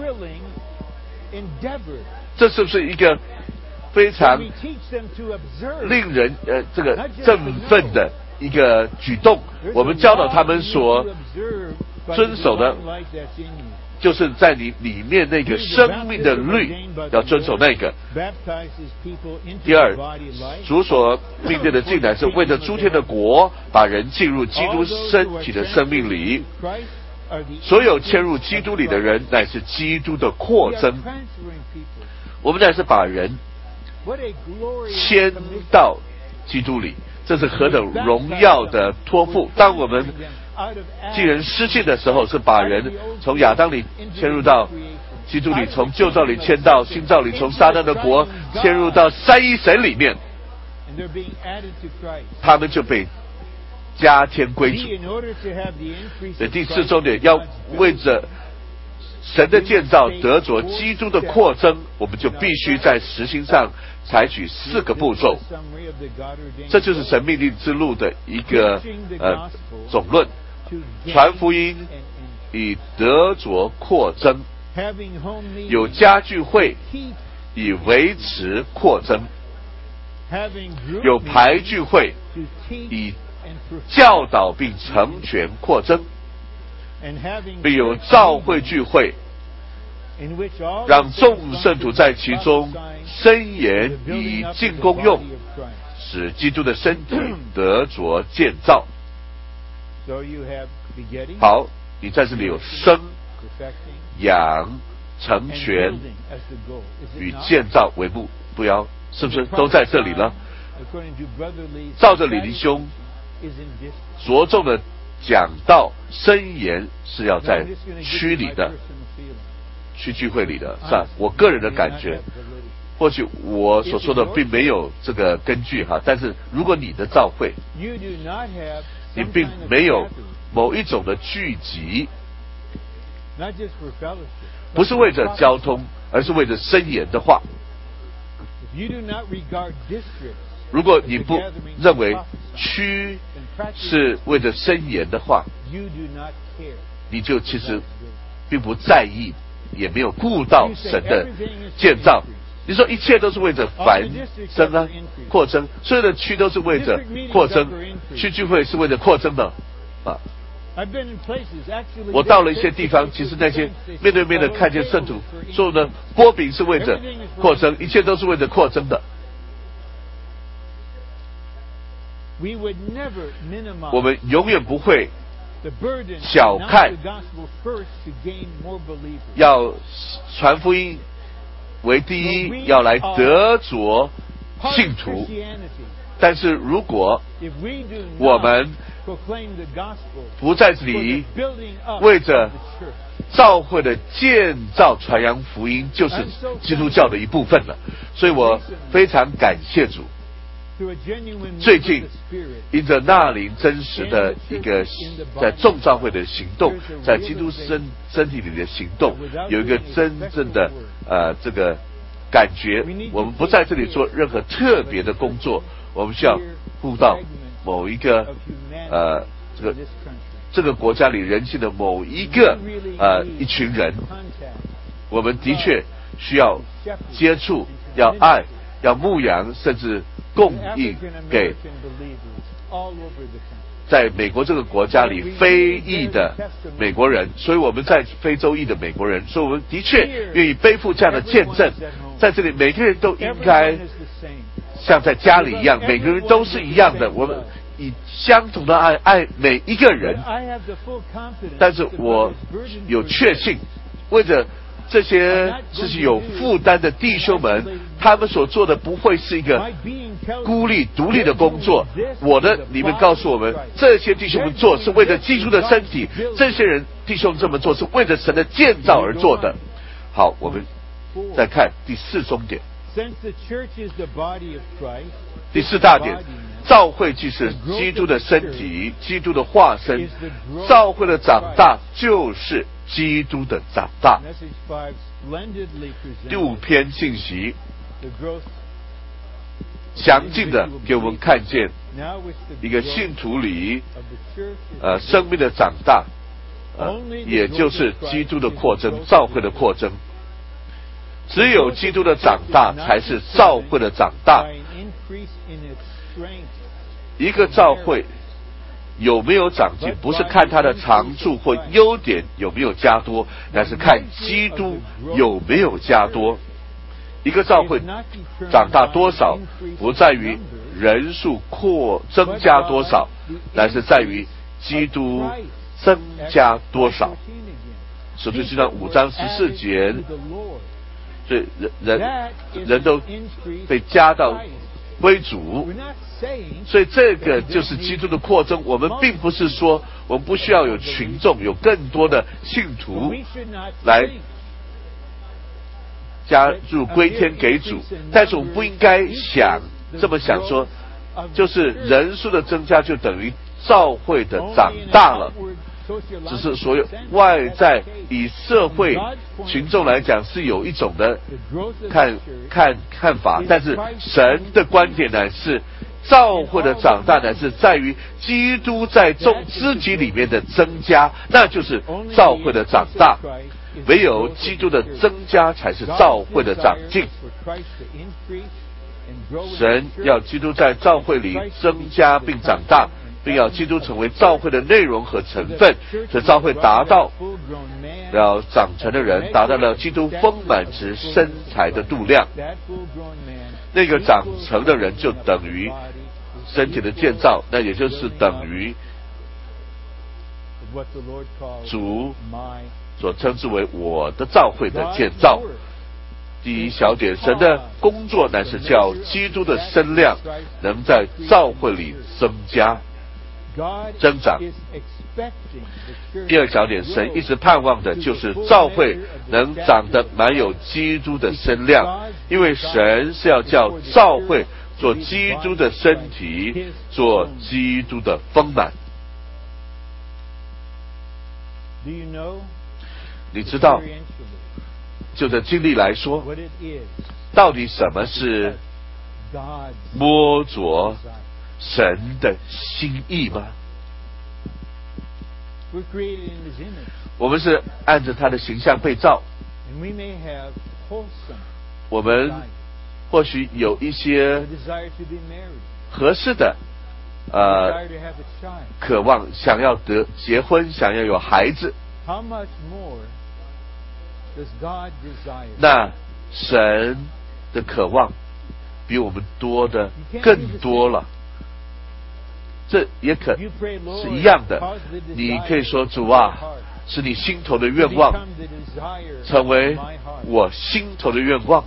这是不是一个非常令人这个振奋的一个举动？我们教导他们所遵守的，就是在你里面那个生命的律，要遵守那个。第二，主所命定的进来是为了诸天的国，把人进入基督身体的生命里。所有迁入基督里的人，乃是基督的扩增。我们乃是把人迁到基督里，这是何等荣耀的托付！当我们既人失信的时候，是把人从亚当里迁入到基督里，从旧造里迁到新造里，从撒旦的国迁入到三一神里面，他们就被加添归主。第四重点，要为着神的建造得着基督的扩增，我们就必须在实行上采取4个步骤。这就是神命令之路的一个总论。传福音以得着扩增，有家聚会以维持扩增，有排聚会以教导并成全扩增，并有召会聚会，让众圣徒在其中申言以尽功用，使基督的身体得着建造。好，你在这里有生、养、成全与建造为目标，是不是都在这里了？照着李弟兄着重的讲到，申言是要在区里的，区聚会里的，是吧？我个人的感觉，或许我所说的并没有这个根据哈，但是如果你的召会，你并没有某一种的聚集，不是为着交通，而是为着申言的话。如果你不认为区是为着申言的话，你就其实并不在意，也没有顾到神的建造。你说一切都是为着繁增啊，扩增，所有的区都是为着扩增，区聚会是为着扩增的啊。我到了一些地方，其实那些面对面的看见圣徒说呢，波饼是为着扩增，一切都是为着扩增的。我们永远不会小看要传福音为第一，要来得着信徒。但是如果我们不在这里为着教会的建造传扬福音，就是基督教的一部分了。所以我非常感谢主，最近因着那灵真实的一个在众教会的行动，在基督身体里的行动，有一个真正的这个感觉，我们不在这里做任何特别的工作，我们需要顾到某一个这个国家里人性的某一个一群人，我们的确需要接触，要爱，要牧养，甚至供应给在美国这个国家里非裔的美国人。所以我们在非洲裔的美国人，所以我们的确愿意背负这样的见证。在这里每个人都应该像在家里一样，每个人都是一样的，我们以相同的爱每一个人。但是我有确信，为着这些自己有负担的弟兄们，他们所做的不会是一个孤立独立的工作。你们告诉我们，这些弟兄们做是为了基督的身体，这些人弟兄这么做是为了神的建造而做的。好，我们再看第4重点。第4大点，教会既是基督的身体，基督的化身，教会的长大就是基督的长大。第5篇信息详尽的给我们看见一个信徒里生命的长大，也就是基督的扩增，教会的扩增。只有基督的长大才是教会的长大。一个教会有没有长进，不是看它的长处或优点有没有加多，但是看基督有没有加多。一个教会长大多少，不在于人数增加多少，但是在于基督增加多少。使徒行传5章14节，所以人都被加到归主，所以这个就是基督的扩增。我们并不是说我们不需要有群众，有更多的信徒来加入归天给主，但是我们不应该这么想说，就是人数的增加就等于教会的长大了。只是所有外在以社会群众来讲是有一种的看法，但是神的观点呢是教会的长大呢是在于基督在众肢体里面的增加，那就是教会的长大。唯有基督的增加才是教会的长进。神要基督在教会里增加并长大，并要基督成为教会的内容和成分，使教会达到要长成的人达到了基督丰满之身材的度量。那个长成的人就等于身体的建造，那也就是等于主所称之为我的教会的建造。第1小点，神的工作乃是叫基督的身量能在教会里增加增长。第2小点，神一直盼望的就是教会能长得满有基督的身量，因为神是要叫教会做基督的身体，做基督的丰满。你知道就着经历来说，到底什么是摸着神的心意吗？我们是按着他的形象被造，我们或许有一些合适的渴望，想要结婚，想要有孩子。那神的渴望比我们多的更多了，这也是一样的。你可以说，主啊，是你心头的愿望成为我心头的愿望。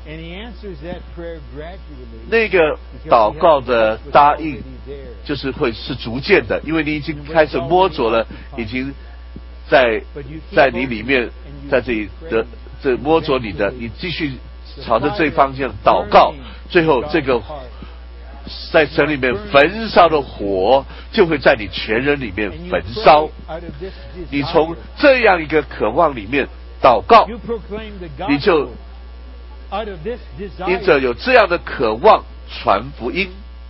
那个祷告的答应就是会是逐渐的，因为你已经开始摸着了，已经在你里面，在这摸着你的，你继续朝着这方向祷告，最后这个在神里面焚烧的火就会在你全人里面焚烧。你从这样一个渴望里面祷告，你就因着有这样的渴望传福音，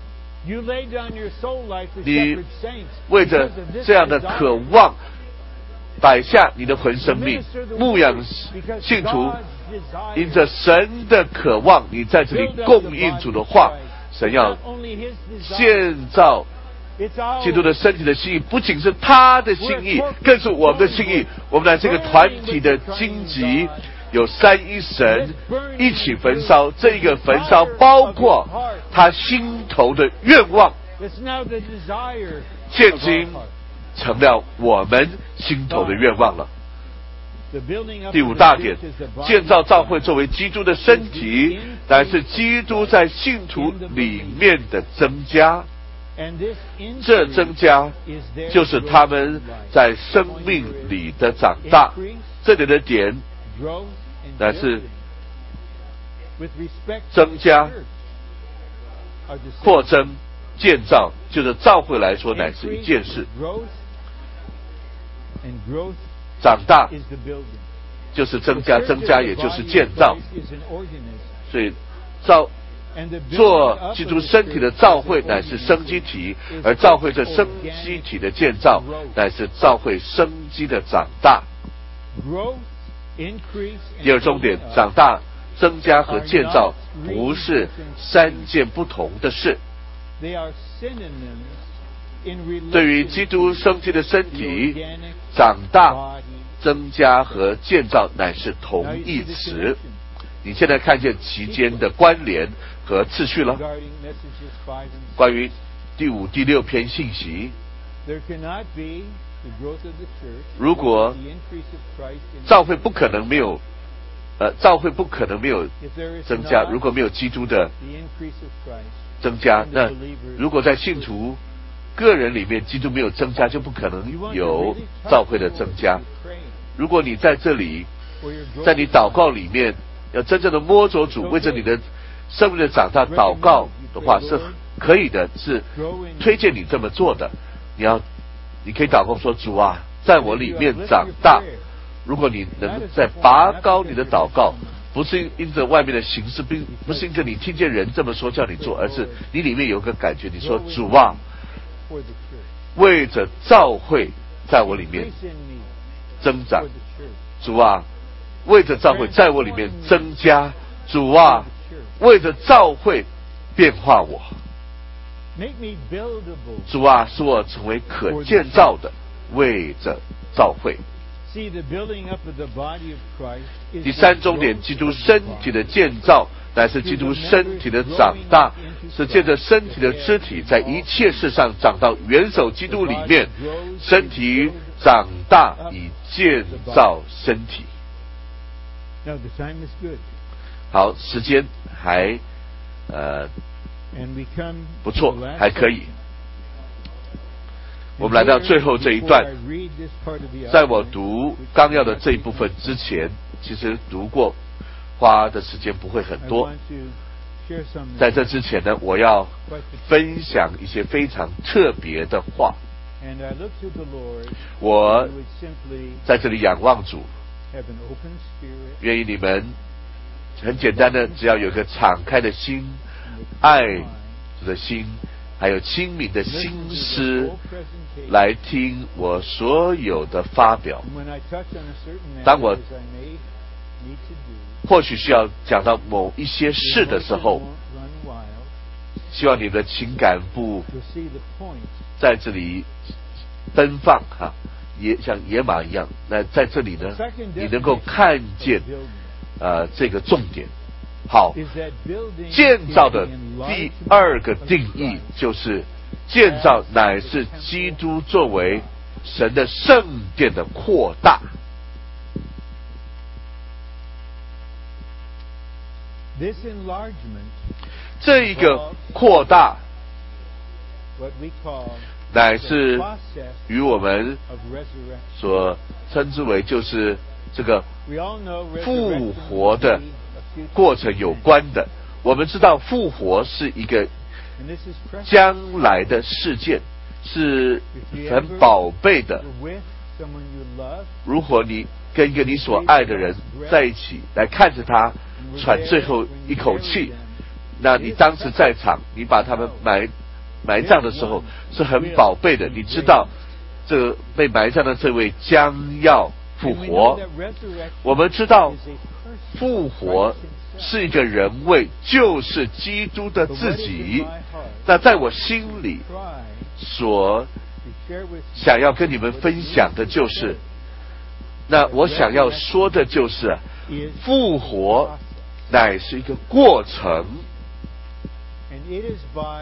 你为着这样的渴望摆下你的魂生命，牧养信徒，因着神的渴望，你在这里供应主的话。神要建造基督的身体的心意，不仅是他的心意，更是我们的心意。我们来这个团体的荆棘有三一神一起焚烧，这个焚烧包括他心头的愿望，现今成了我们心头的愿望了。 第五大点，建造教会作为基督的身体，乃是基督在信徒里面的增加。这增加就是他们在生命里的长大。这里的点乃是增加、扩增、建造，就是教会来说乃是一件事。长大就是增加，增加也就是建造。所以做基督身体的教会乃是生机体，而教会这生机体的建造乃是教会生机的长大。第二重点，长大、增加和建造不是三件不同的事。对于基督生机的身体，长大、增加和建造乃是同义词。你现在看见其间的关联和次序了。关于第5、第6篇信息，如果教会不可能没有增加，如果没有基督的增加，那如果在信徒个人里面基督没有增加，就不可能有教会的增加。如果你在这里，在你祷告里面要真正的摸着主，为着你的生命的长大祷告的话，是可以的，是推荐你这么做的。你可以祷告说，主啊，在我里面长大。如果你能再拔高你的祷告，不是因着外面的形式，不是因着你听见人这么说叫你做，而是你里面有个感觉，你说，主啊，为着教会在我里面增长，主啊，为着教会在我里面增加，主啊，为着教会变化我，主啊，使我成为可建造的，为着教会。第三重点，基督身体的建造乃是基督身体的长大，是借着身体的肢体在一切事上长到元首基督里面，身体长大以建造身体。好，时间还不错，还可以。我们来到最后这一段，在我读纲要的这一部分之前，其实读过，花的时间不会很多。在这之前呢，我要分享一些非常特别的话。我在这里仰望主，愿意你们很简单的，只要有个敞开的心，爱的心，还有清明的心思来听我所有的发表。当我或许需要讲到某一些事的时候，希望你的情感不在这里奔放像野马一样。那在这里呢，你能够看见这个重点。好，建造的第二个定义就是建造乃是基督作为神的圣殿的扩大。这一个扩大乃是与我们所称之为就是这个复活的过程有关的。我们知道复活是一个将来的事件，是很宝贝的。如果你跟一个你所爱的人在一起，来看着他喘最后一口气，那你当时在场，你把他们埋葬的时候是很宝贝的。你知道这个被埋葬的这位将要复活。我们知道复活是一个人位，就是基督的自己。那在我心里所想要跟你们分享的就是，那我想要说的就是复活乃是一个过程，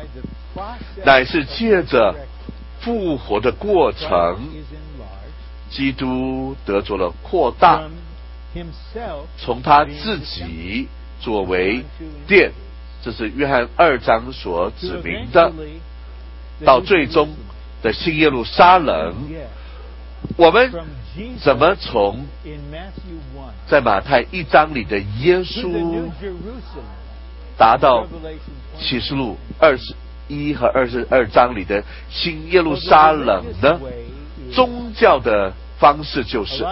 乃是借着复活的过程， 基督得着了扩大，从他自己作为殿，这是约翰2章所指明的，到最终的新耶路撒冷。我们怎么从在马太1章里的耶稣达到启示录21和22章里的新耶路撒冷呢？宗教的方式就是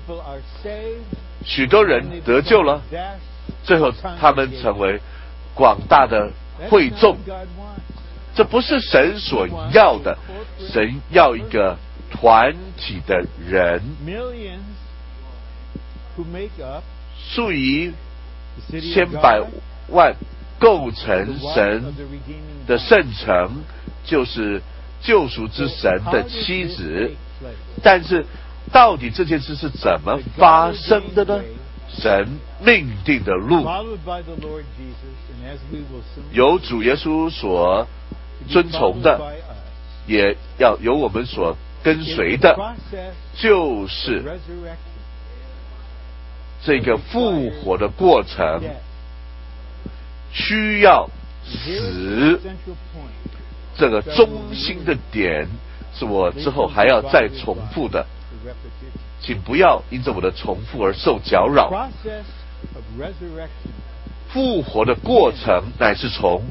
许多人得救了，最后他们成为广大的会众，这不是神所要的。神要一个团体的人，数以千百万构成神的圣城，就是救赎之神的妻子。但是到底这件事是怎么发生的呢？神命定的路，由主耶稣所遵从的，也要由我们所跟随的，就是这个复活的过程需要死。这个中心的点是我之后还要再重复的，请不要因着我的重复而受搅扰。复活的过程乃是从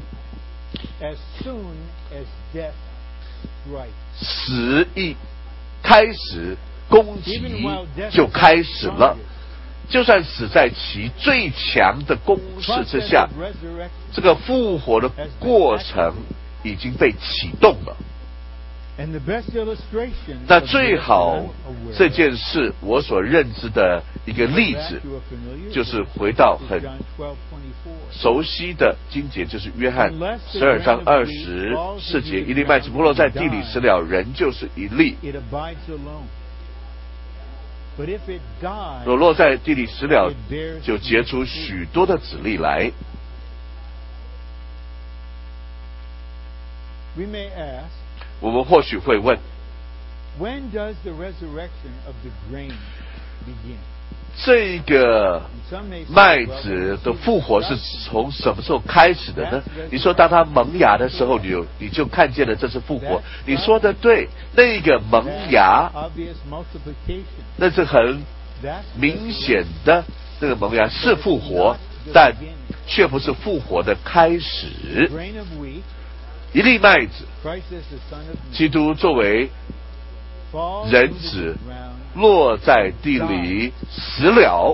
死一开始，攻击就开始了。就算死在其最强的攻势之下，这个复活的过程已经被启动了。那最好这件事我所认知的一个例子，就是回到很熟悉的经节，就是约翰12章24节，一粒麦子不落在地里死了，人就是一粒；若落在地里死了，就结出许多的子粒来。我们或许会问，这个麦子的复活是从什么时候开始的呢？你说当它萌芽的时候，你就看见了这是复活。你说的对，那个萌芽，那是很明显的，那个萌芽是复活，但却不是复活的开始。一粒麦子，基督作为人子落在地里死了，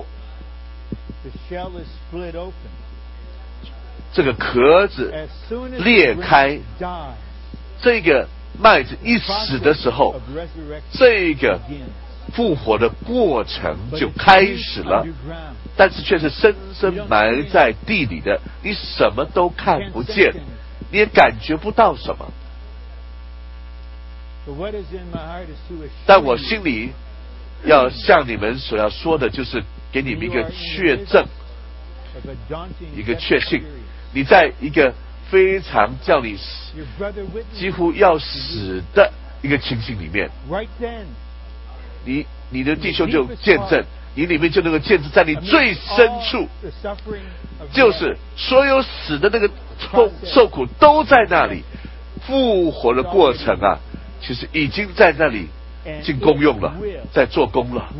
这个壳子裂开，这个麦子一死的时候，这个复活的过程就开始了，但是却是深深埋在地里的，你什么都看不见，你也感觉不到什么。但我心里要向你们所要说的，就是给你们一个确证，一个确信。你在一个非常叫你几乎要死的一个情形里面，你的弟兄就见证，你里面就能够见证，在你最深处，就是所有死的那个受苦都在那里，复活的过程啊，其实已经在那里进功用了，在做工了。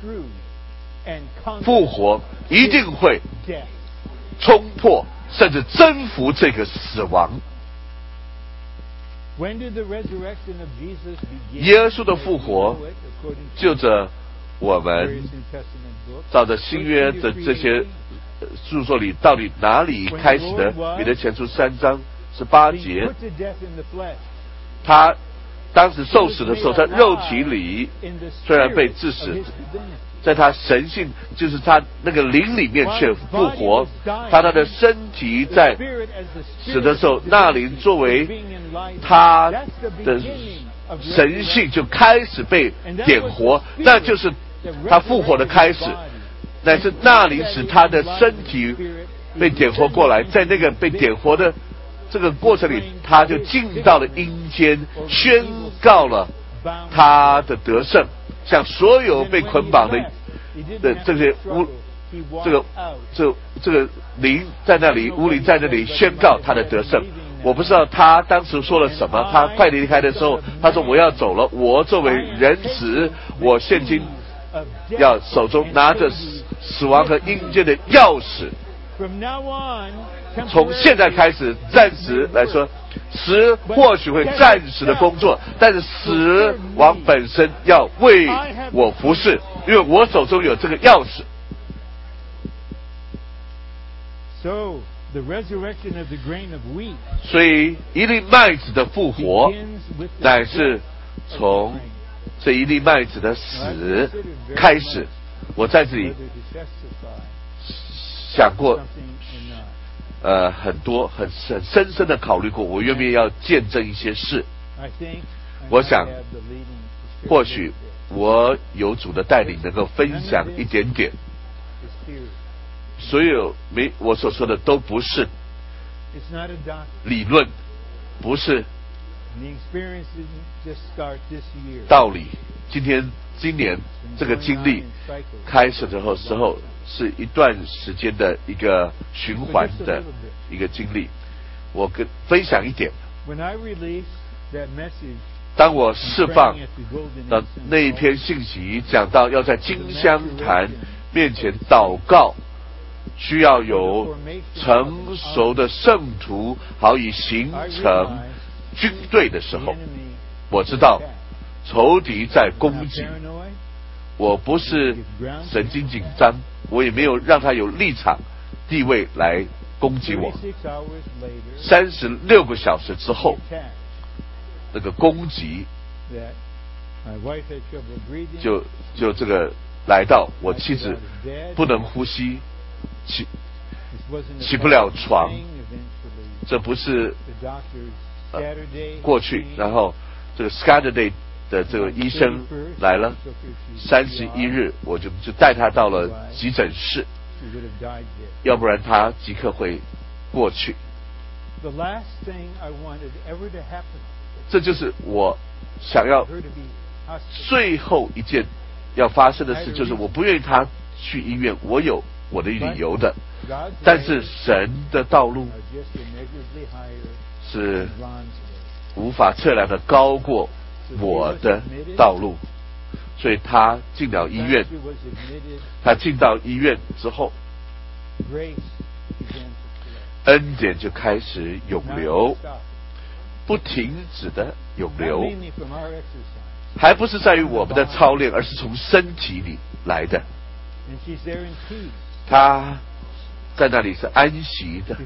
复活一定会冲破甚至征服这个死亡。耶稣的复活，就着我们照着新约的这些著作里，到底哪里开始的？彼得前书3章18节，他当时受死的时候，在肉体里虽然被致死，在他神性，就是他那个灵里面却复活。他的身体在死的时候，那灵作为他的神性就开始被点活，那就是他复活的开始，乃是那灵使他的身体被点活过来。在那个被点活的这个过程里，他就进到了阴间，宣告了他的得胜， 向所有被捆绑的这些这个灵在那里，巫灵在那里宣告他的得胜。我不知道他当时说了什么。他快离开的时候，他说：“我要走了。我作为人子，我现今要手中拿着死亡和阴间的钥匙。从现在开始，暂时来说，死或许会暂时的工作，但是死亡本身要为我服侍，因为我手中有这个钥匙。”所以一粒麦子的复活，乃是从这一粒麦子的死开始。我在这里想过，很多很深深的考虑过，我愿不愿意要见证一些事。我想，或许我有主的带领，能够分享一点点。所有我所说的都不是理论，不是道理。今年这个经历开始的时候，是一段时间的一个循环的一个经历。我分享一点。当我释放的那一篇信息，讲到要在金香坛面前祷告，需要有成熟的圣徒，好以形成军队的时候，我知道仇敌在攻击。我不是神经紧张，我也没有让他有立场地位来攻击我。36个小时之后，那个攻击就这个来到，我妻子不能呼吸，起不了床。这不是过去，然后这个 Saturday 的这个医生来了，31日我就带他到了急诊室，要不然他即刻会过去。这就是我想要最后一件要发生的事，就是我不愿意他去医院，我有我的理由的，但是神的道路是无法测量的高过我的道路，所以他进了医院。他进到医院之后，恩典就开始涌流，不停止的涌流，还不是在于我们的操练，而是从身体里来的。他在那里是安息的。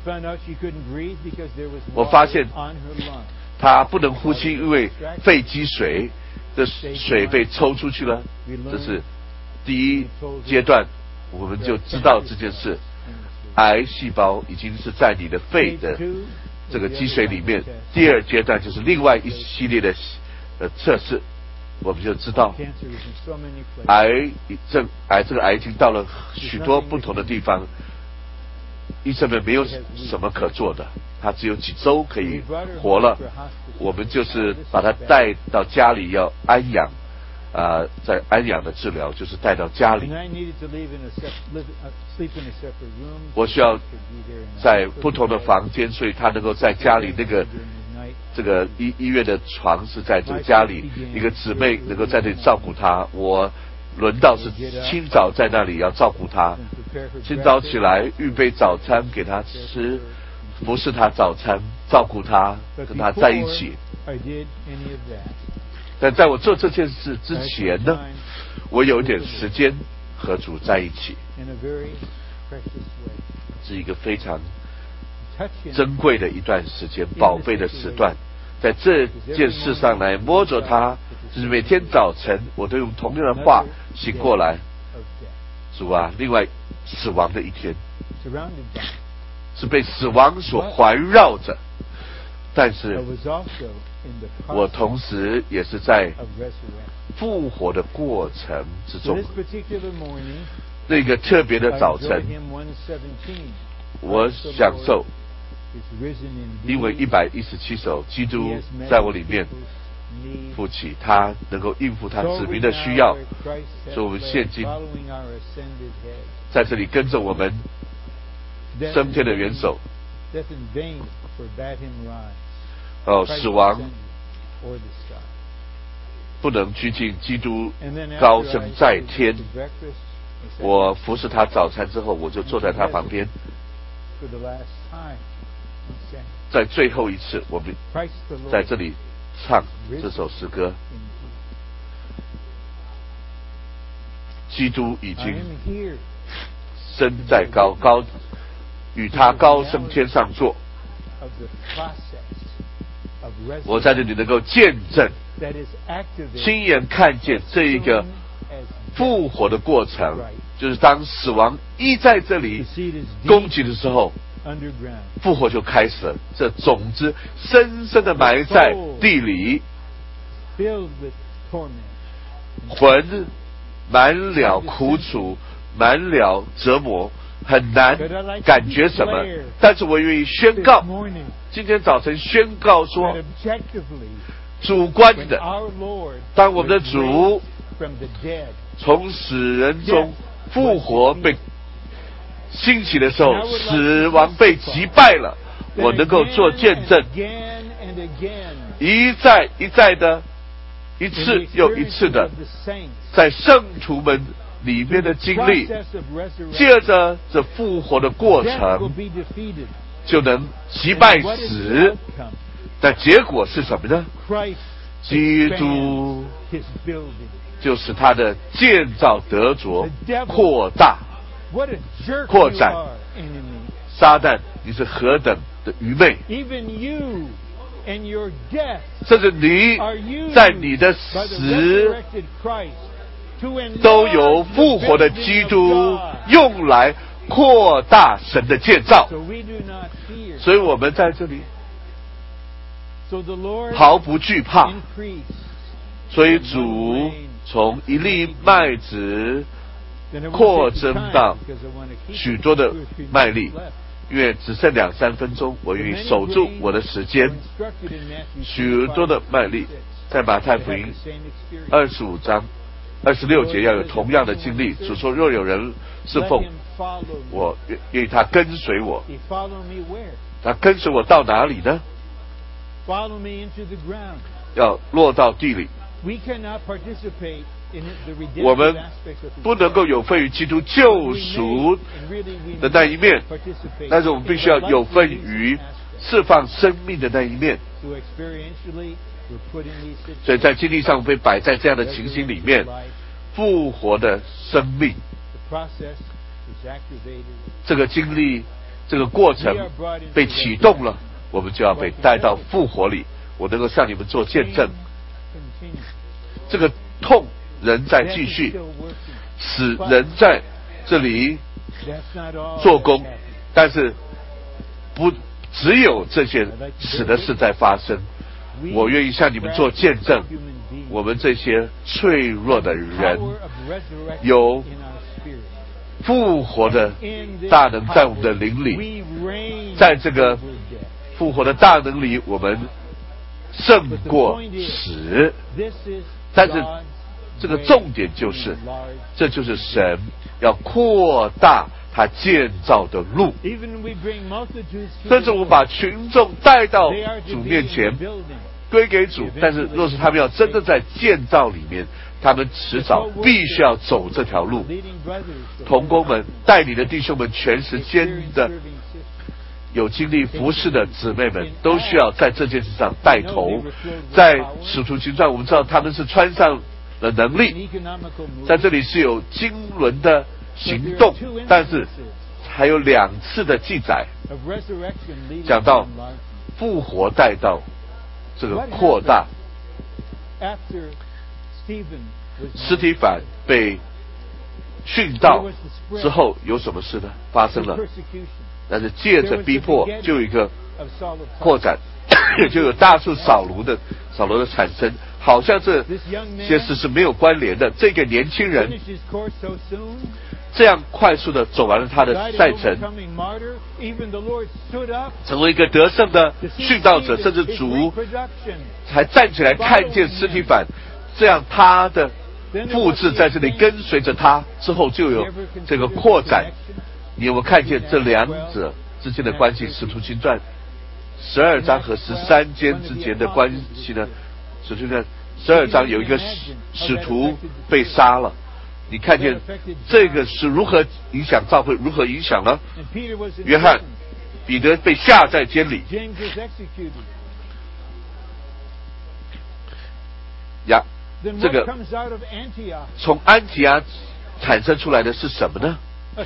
我发现他不能呼吸，因为肺积水，这水被抽出去了。这是第一阶段，我们就知道这件事，癌细胞已经是在你的肺的这个积水里面。第二阶段就是另外一系列的测试，我们就知道这个癌已经到了许多不同的地方，医生们没有什么可做的，他只有几周可以活了。我们就是把他带到家里要安养，在安养的治疗就是带到家里。我需要在不同的房间，所以他能够在家里这个医院的床是在这个家里，一个姊妹能够在那里照顾他。我轮到是清早在那里要照顾他，清早起来预备早餐给他吃，不是他早餐，照顾他，跟他在一起。但在我做这件事之前呢，我有一点时间和主在一起，是一个非常珍贵的一段时间，宝贝的时段。在这件事上来摸着他，就是每天早晨我都用同样的话醒过来。主啊，另外死亡的一天，是被死亡所环绕着，但是我同时也是在复活的过程之中。那个特别的早晨，我享受因为117首基督在我里面， 负起他能够应付他子民的需要，所以我们现今在这里跟着我们升天的元首，死亡不能拘禁基督高升在天。我服侍他早餐之后，我就坐在他旁边，在最后一次我们在这里唱这首诗歌，基督已经升在高与他高升天上坐。我在这里能够见证，亲眼看见这一个复活的过程，就是当死亡一在这里攻击的时候，复活就开始了。这种子深深的埋在地里，魂满了苦楚，满了折磨，很难感觉什么。但是我愿意宣告，今天早晨宣告说，主观的，当我们的主从死人中复活被兴起的时候，死亡被击败了，我能够做见证，一再一再的，一次又一次的，在圣徒们里面的经历，借着这复活的过程，就能击败死。但结果是什么呢？基督就是他的建造得着扩大扩展。撒旦，你是何等的愚昧！甚至你在你的死都有复活的基督用来扩大神的建造，所以我们在这里毫不惧怕。所以主从一粒麦子扩增到许多的麦粒，因为只剩2-3分钟，我愿意守住我的时间。许多的麦粒，在马太福音25章26节要有同样的经历。主说，若有人侍奉我，愿意他跟随我。他跟随我到哪里呢？要落到地里。我们不能够有份于基督救赎的那一面，但是我们必须要有份于释放生命的那一面。所以在经历上被摆在这样的情形里面，复活的生命，这个经历，这个过程被启动了，我们就要被带到复活里。我能够向你们做见证，这个痛仍在继续，死人在这里做工，但是不只有这些死的事在发生。我愿意向你们做见证，我们这些脆弱的人有复活的大能在我们的灵里，在这个复活的大能里，我们胜过死。但是这个重点就是，这就是神要扩大他建造的路。甚至我们把群众带到主面前，归给主，但是若是他们要真的在建造里面，他们迟早必须要走这条路。同工们，带领的弟兄们，全时间的有经历服事的姊妹们，都需要在这件事上带头。在使徒行传，我们知道他们是穿上了能力，在这里是有经纶的行动，但是还有2次的记载，讲到复活带到这个扩大。司提反被殉道之后有什么事呢？发生了，但是借着逼迫就有一个扩展，就有大数扫罗的产生，好像这些事是没有关联的。这个年轻人这样快速的走完了他的赛程， 成为一个得胜的殉道者，甚至主还站起来看见司提反，这样他的复制在这里跟随着他，之后就有这个扩展。你有没有看见这两者之间的关系？使徒行传12章和13节之间的关系呢？使徒行传12章有一个使徒被杀了，你看见这个是如何影响教会，如何影响呢？约翰、彼得被下在监里，这个从安提阿产生出来的是什么呢？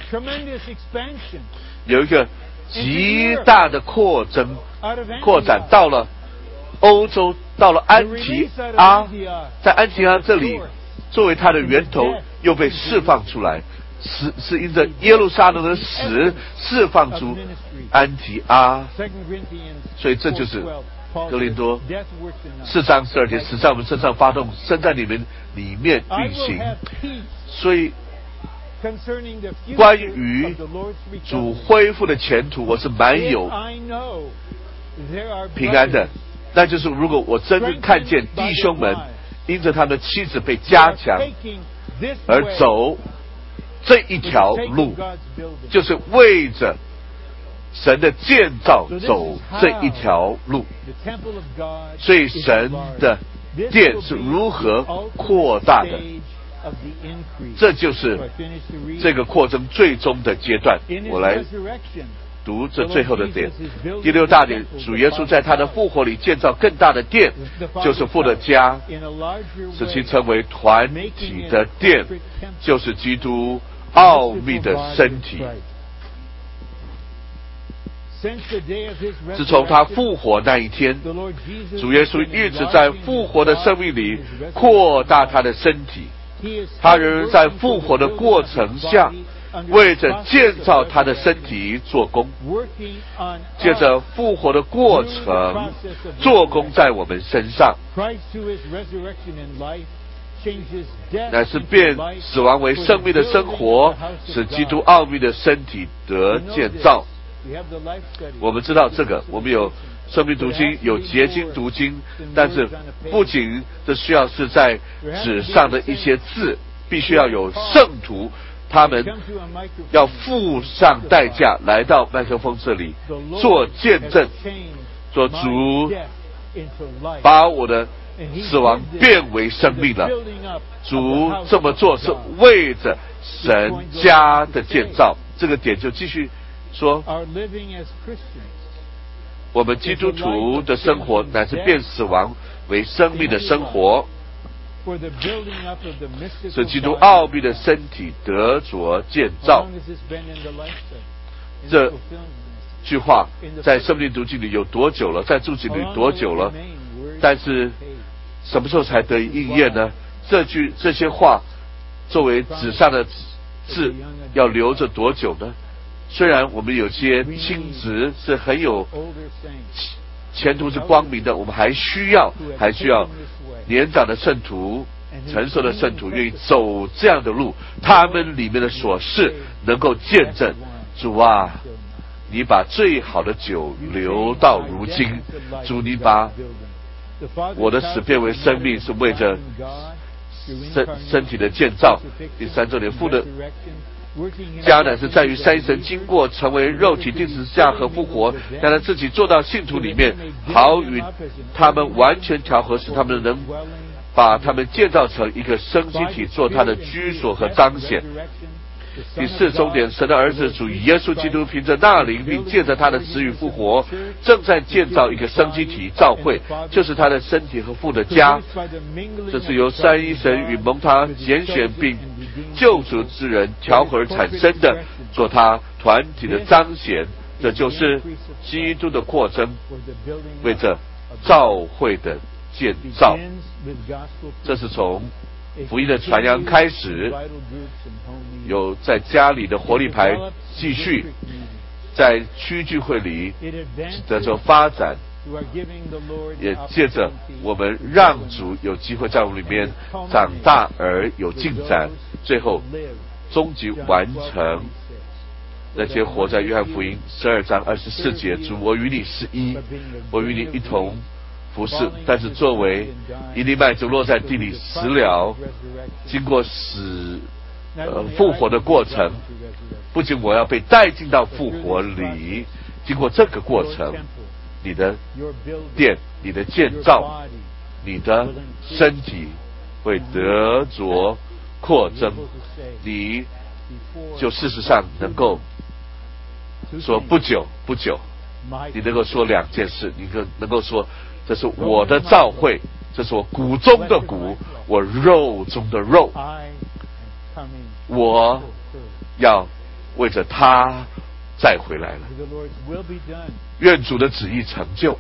有一个极大的扩展到了欧洲，到了安提阿，在安提阿这里作为它的源头又被释放出来，是因着耶路撒冷的死释放出安提阿，所以这就是哥林多4章12节，死在我们身上发动，生在你们里面运行。所以关于主恢复的前途，我是蛮有平安的。那就是如果我真正看见弟兄们因着他们的妻子被加强而走这一条路，就是为着神的建造走这一条路。所以神的殿是如何扩大的，这就是这个扩增最终的阶段。我来读这最后的点。第6大点，主耶稣在他的复活里建造更大的殿，就是父的家，使其成为团体的殿，就是基督奥秘的身体。自从他复活那一天，主耶稣一直在复活的生命里扩大他的身体。他仍然在复活的过程下为着建造他的身体做工，借着复活的过程做工在我们身上，乃是变死亡为生命的生活，使基督奥秘的身体得建造。我们知道这个，我们有生命读经，有结晶读经，但是不仅这需要是在纸上的一些字，必须要有圣徒，他们要付上代价来到麦克风这里做见证，说主把我的死亡变为生命了。主这么做是为着神家的建造。这个点就继续说，我们基督徒的生活乃是变死亡为生命的生活，使基督奥秘的身体得着建造。这句话在圣经读经里有多久了？在注解里多久了？但是什么时候才得以应验呢？这些话作为纸上的字要留着多久呢？虽然我们有些亲子是很有前途是光明的，我们还需要年长的圣徒、成熟的圣徒愿意走这样的路，他们里面的琐事能够见证主啊，你把最好的酒留到如今，主你把我的死变为生命，是为着身体的建造。第3重点，父的家乃是在于三神经过成为肉体定十字架和复活，让他自己做到信徒里面，好与他们完全调和，使他们能把他们建造成一个生机体，做他的居所和彰显。第4重点，神的儿子主耶稣基督凭着那灵，并借着他的死与复活，正在建造一个生机体教会，就是他的身体和父的家。这是由三一神与蒙他拣选并救赎之人调和而产生的，做他团体的彰显。这就是基督的扩增，为着教会的建造。这是从福音的传扬开始，有在家里的活力牌继续，在区聚会里得着发展，也借着我们让主有机会在我们里面长大而有进展，最后终极完成那些活在约翰福音12章24节，主，我与你是一，我与你一同服侍，但是作为一粒麦子落在地里死了，经过复活的过程，不仅我要被带进到复活里，经过这个过程，你的殿、你的建造、你的身体会得着扩增，你就事实上能够说不久，你能够说2件事，你能够说这是我的召会，这是我骨中的骨，我肉中的肉，我要为着他再回来了。愿主的旨意成就，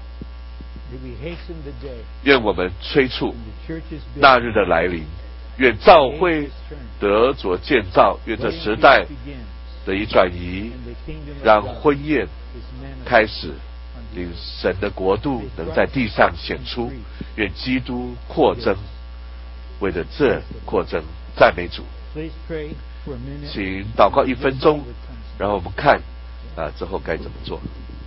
愿我们催促那日的来临，愿教会得着建造，愿这时代的一转移，让婚宴开始，令神的国度能在地上显出，愿基督扩增，为了这扩增，赞美主。请祷告1分钟，然后我们看之后该怎么做。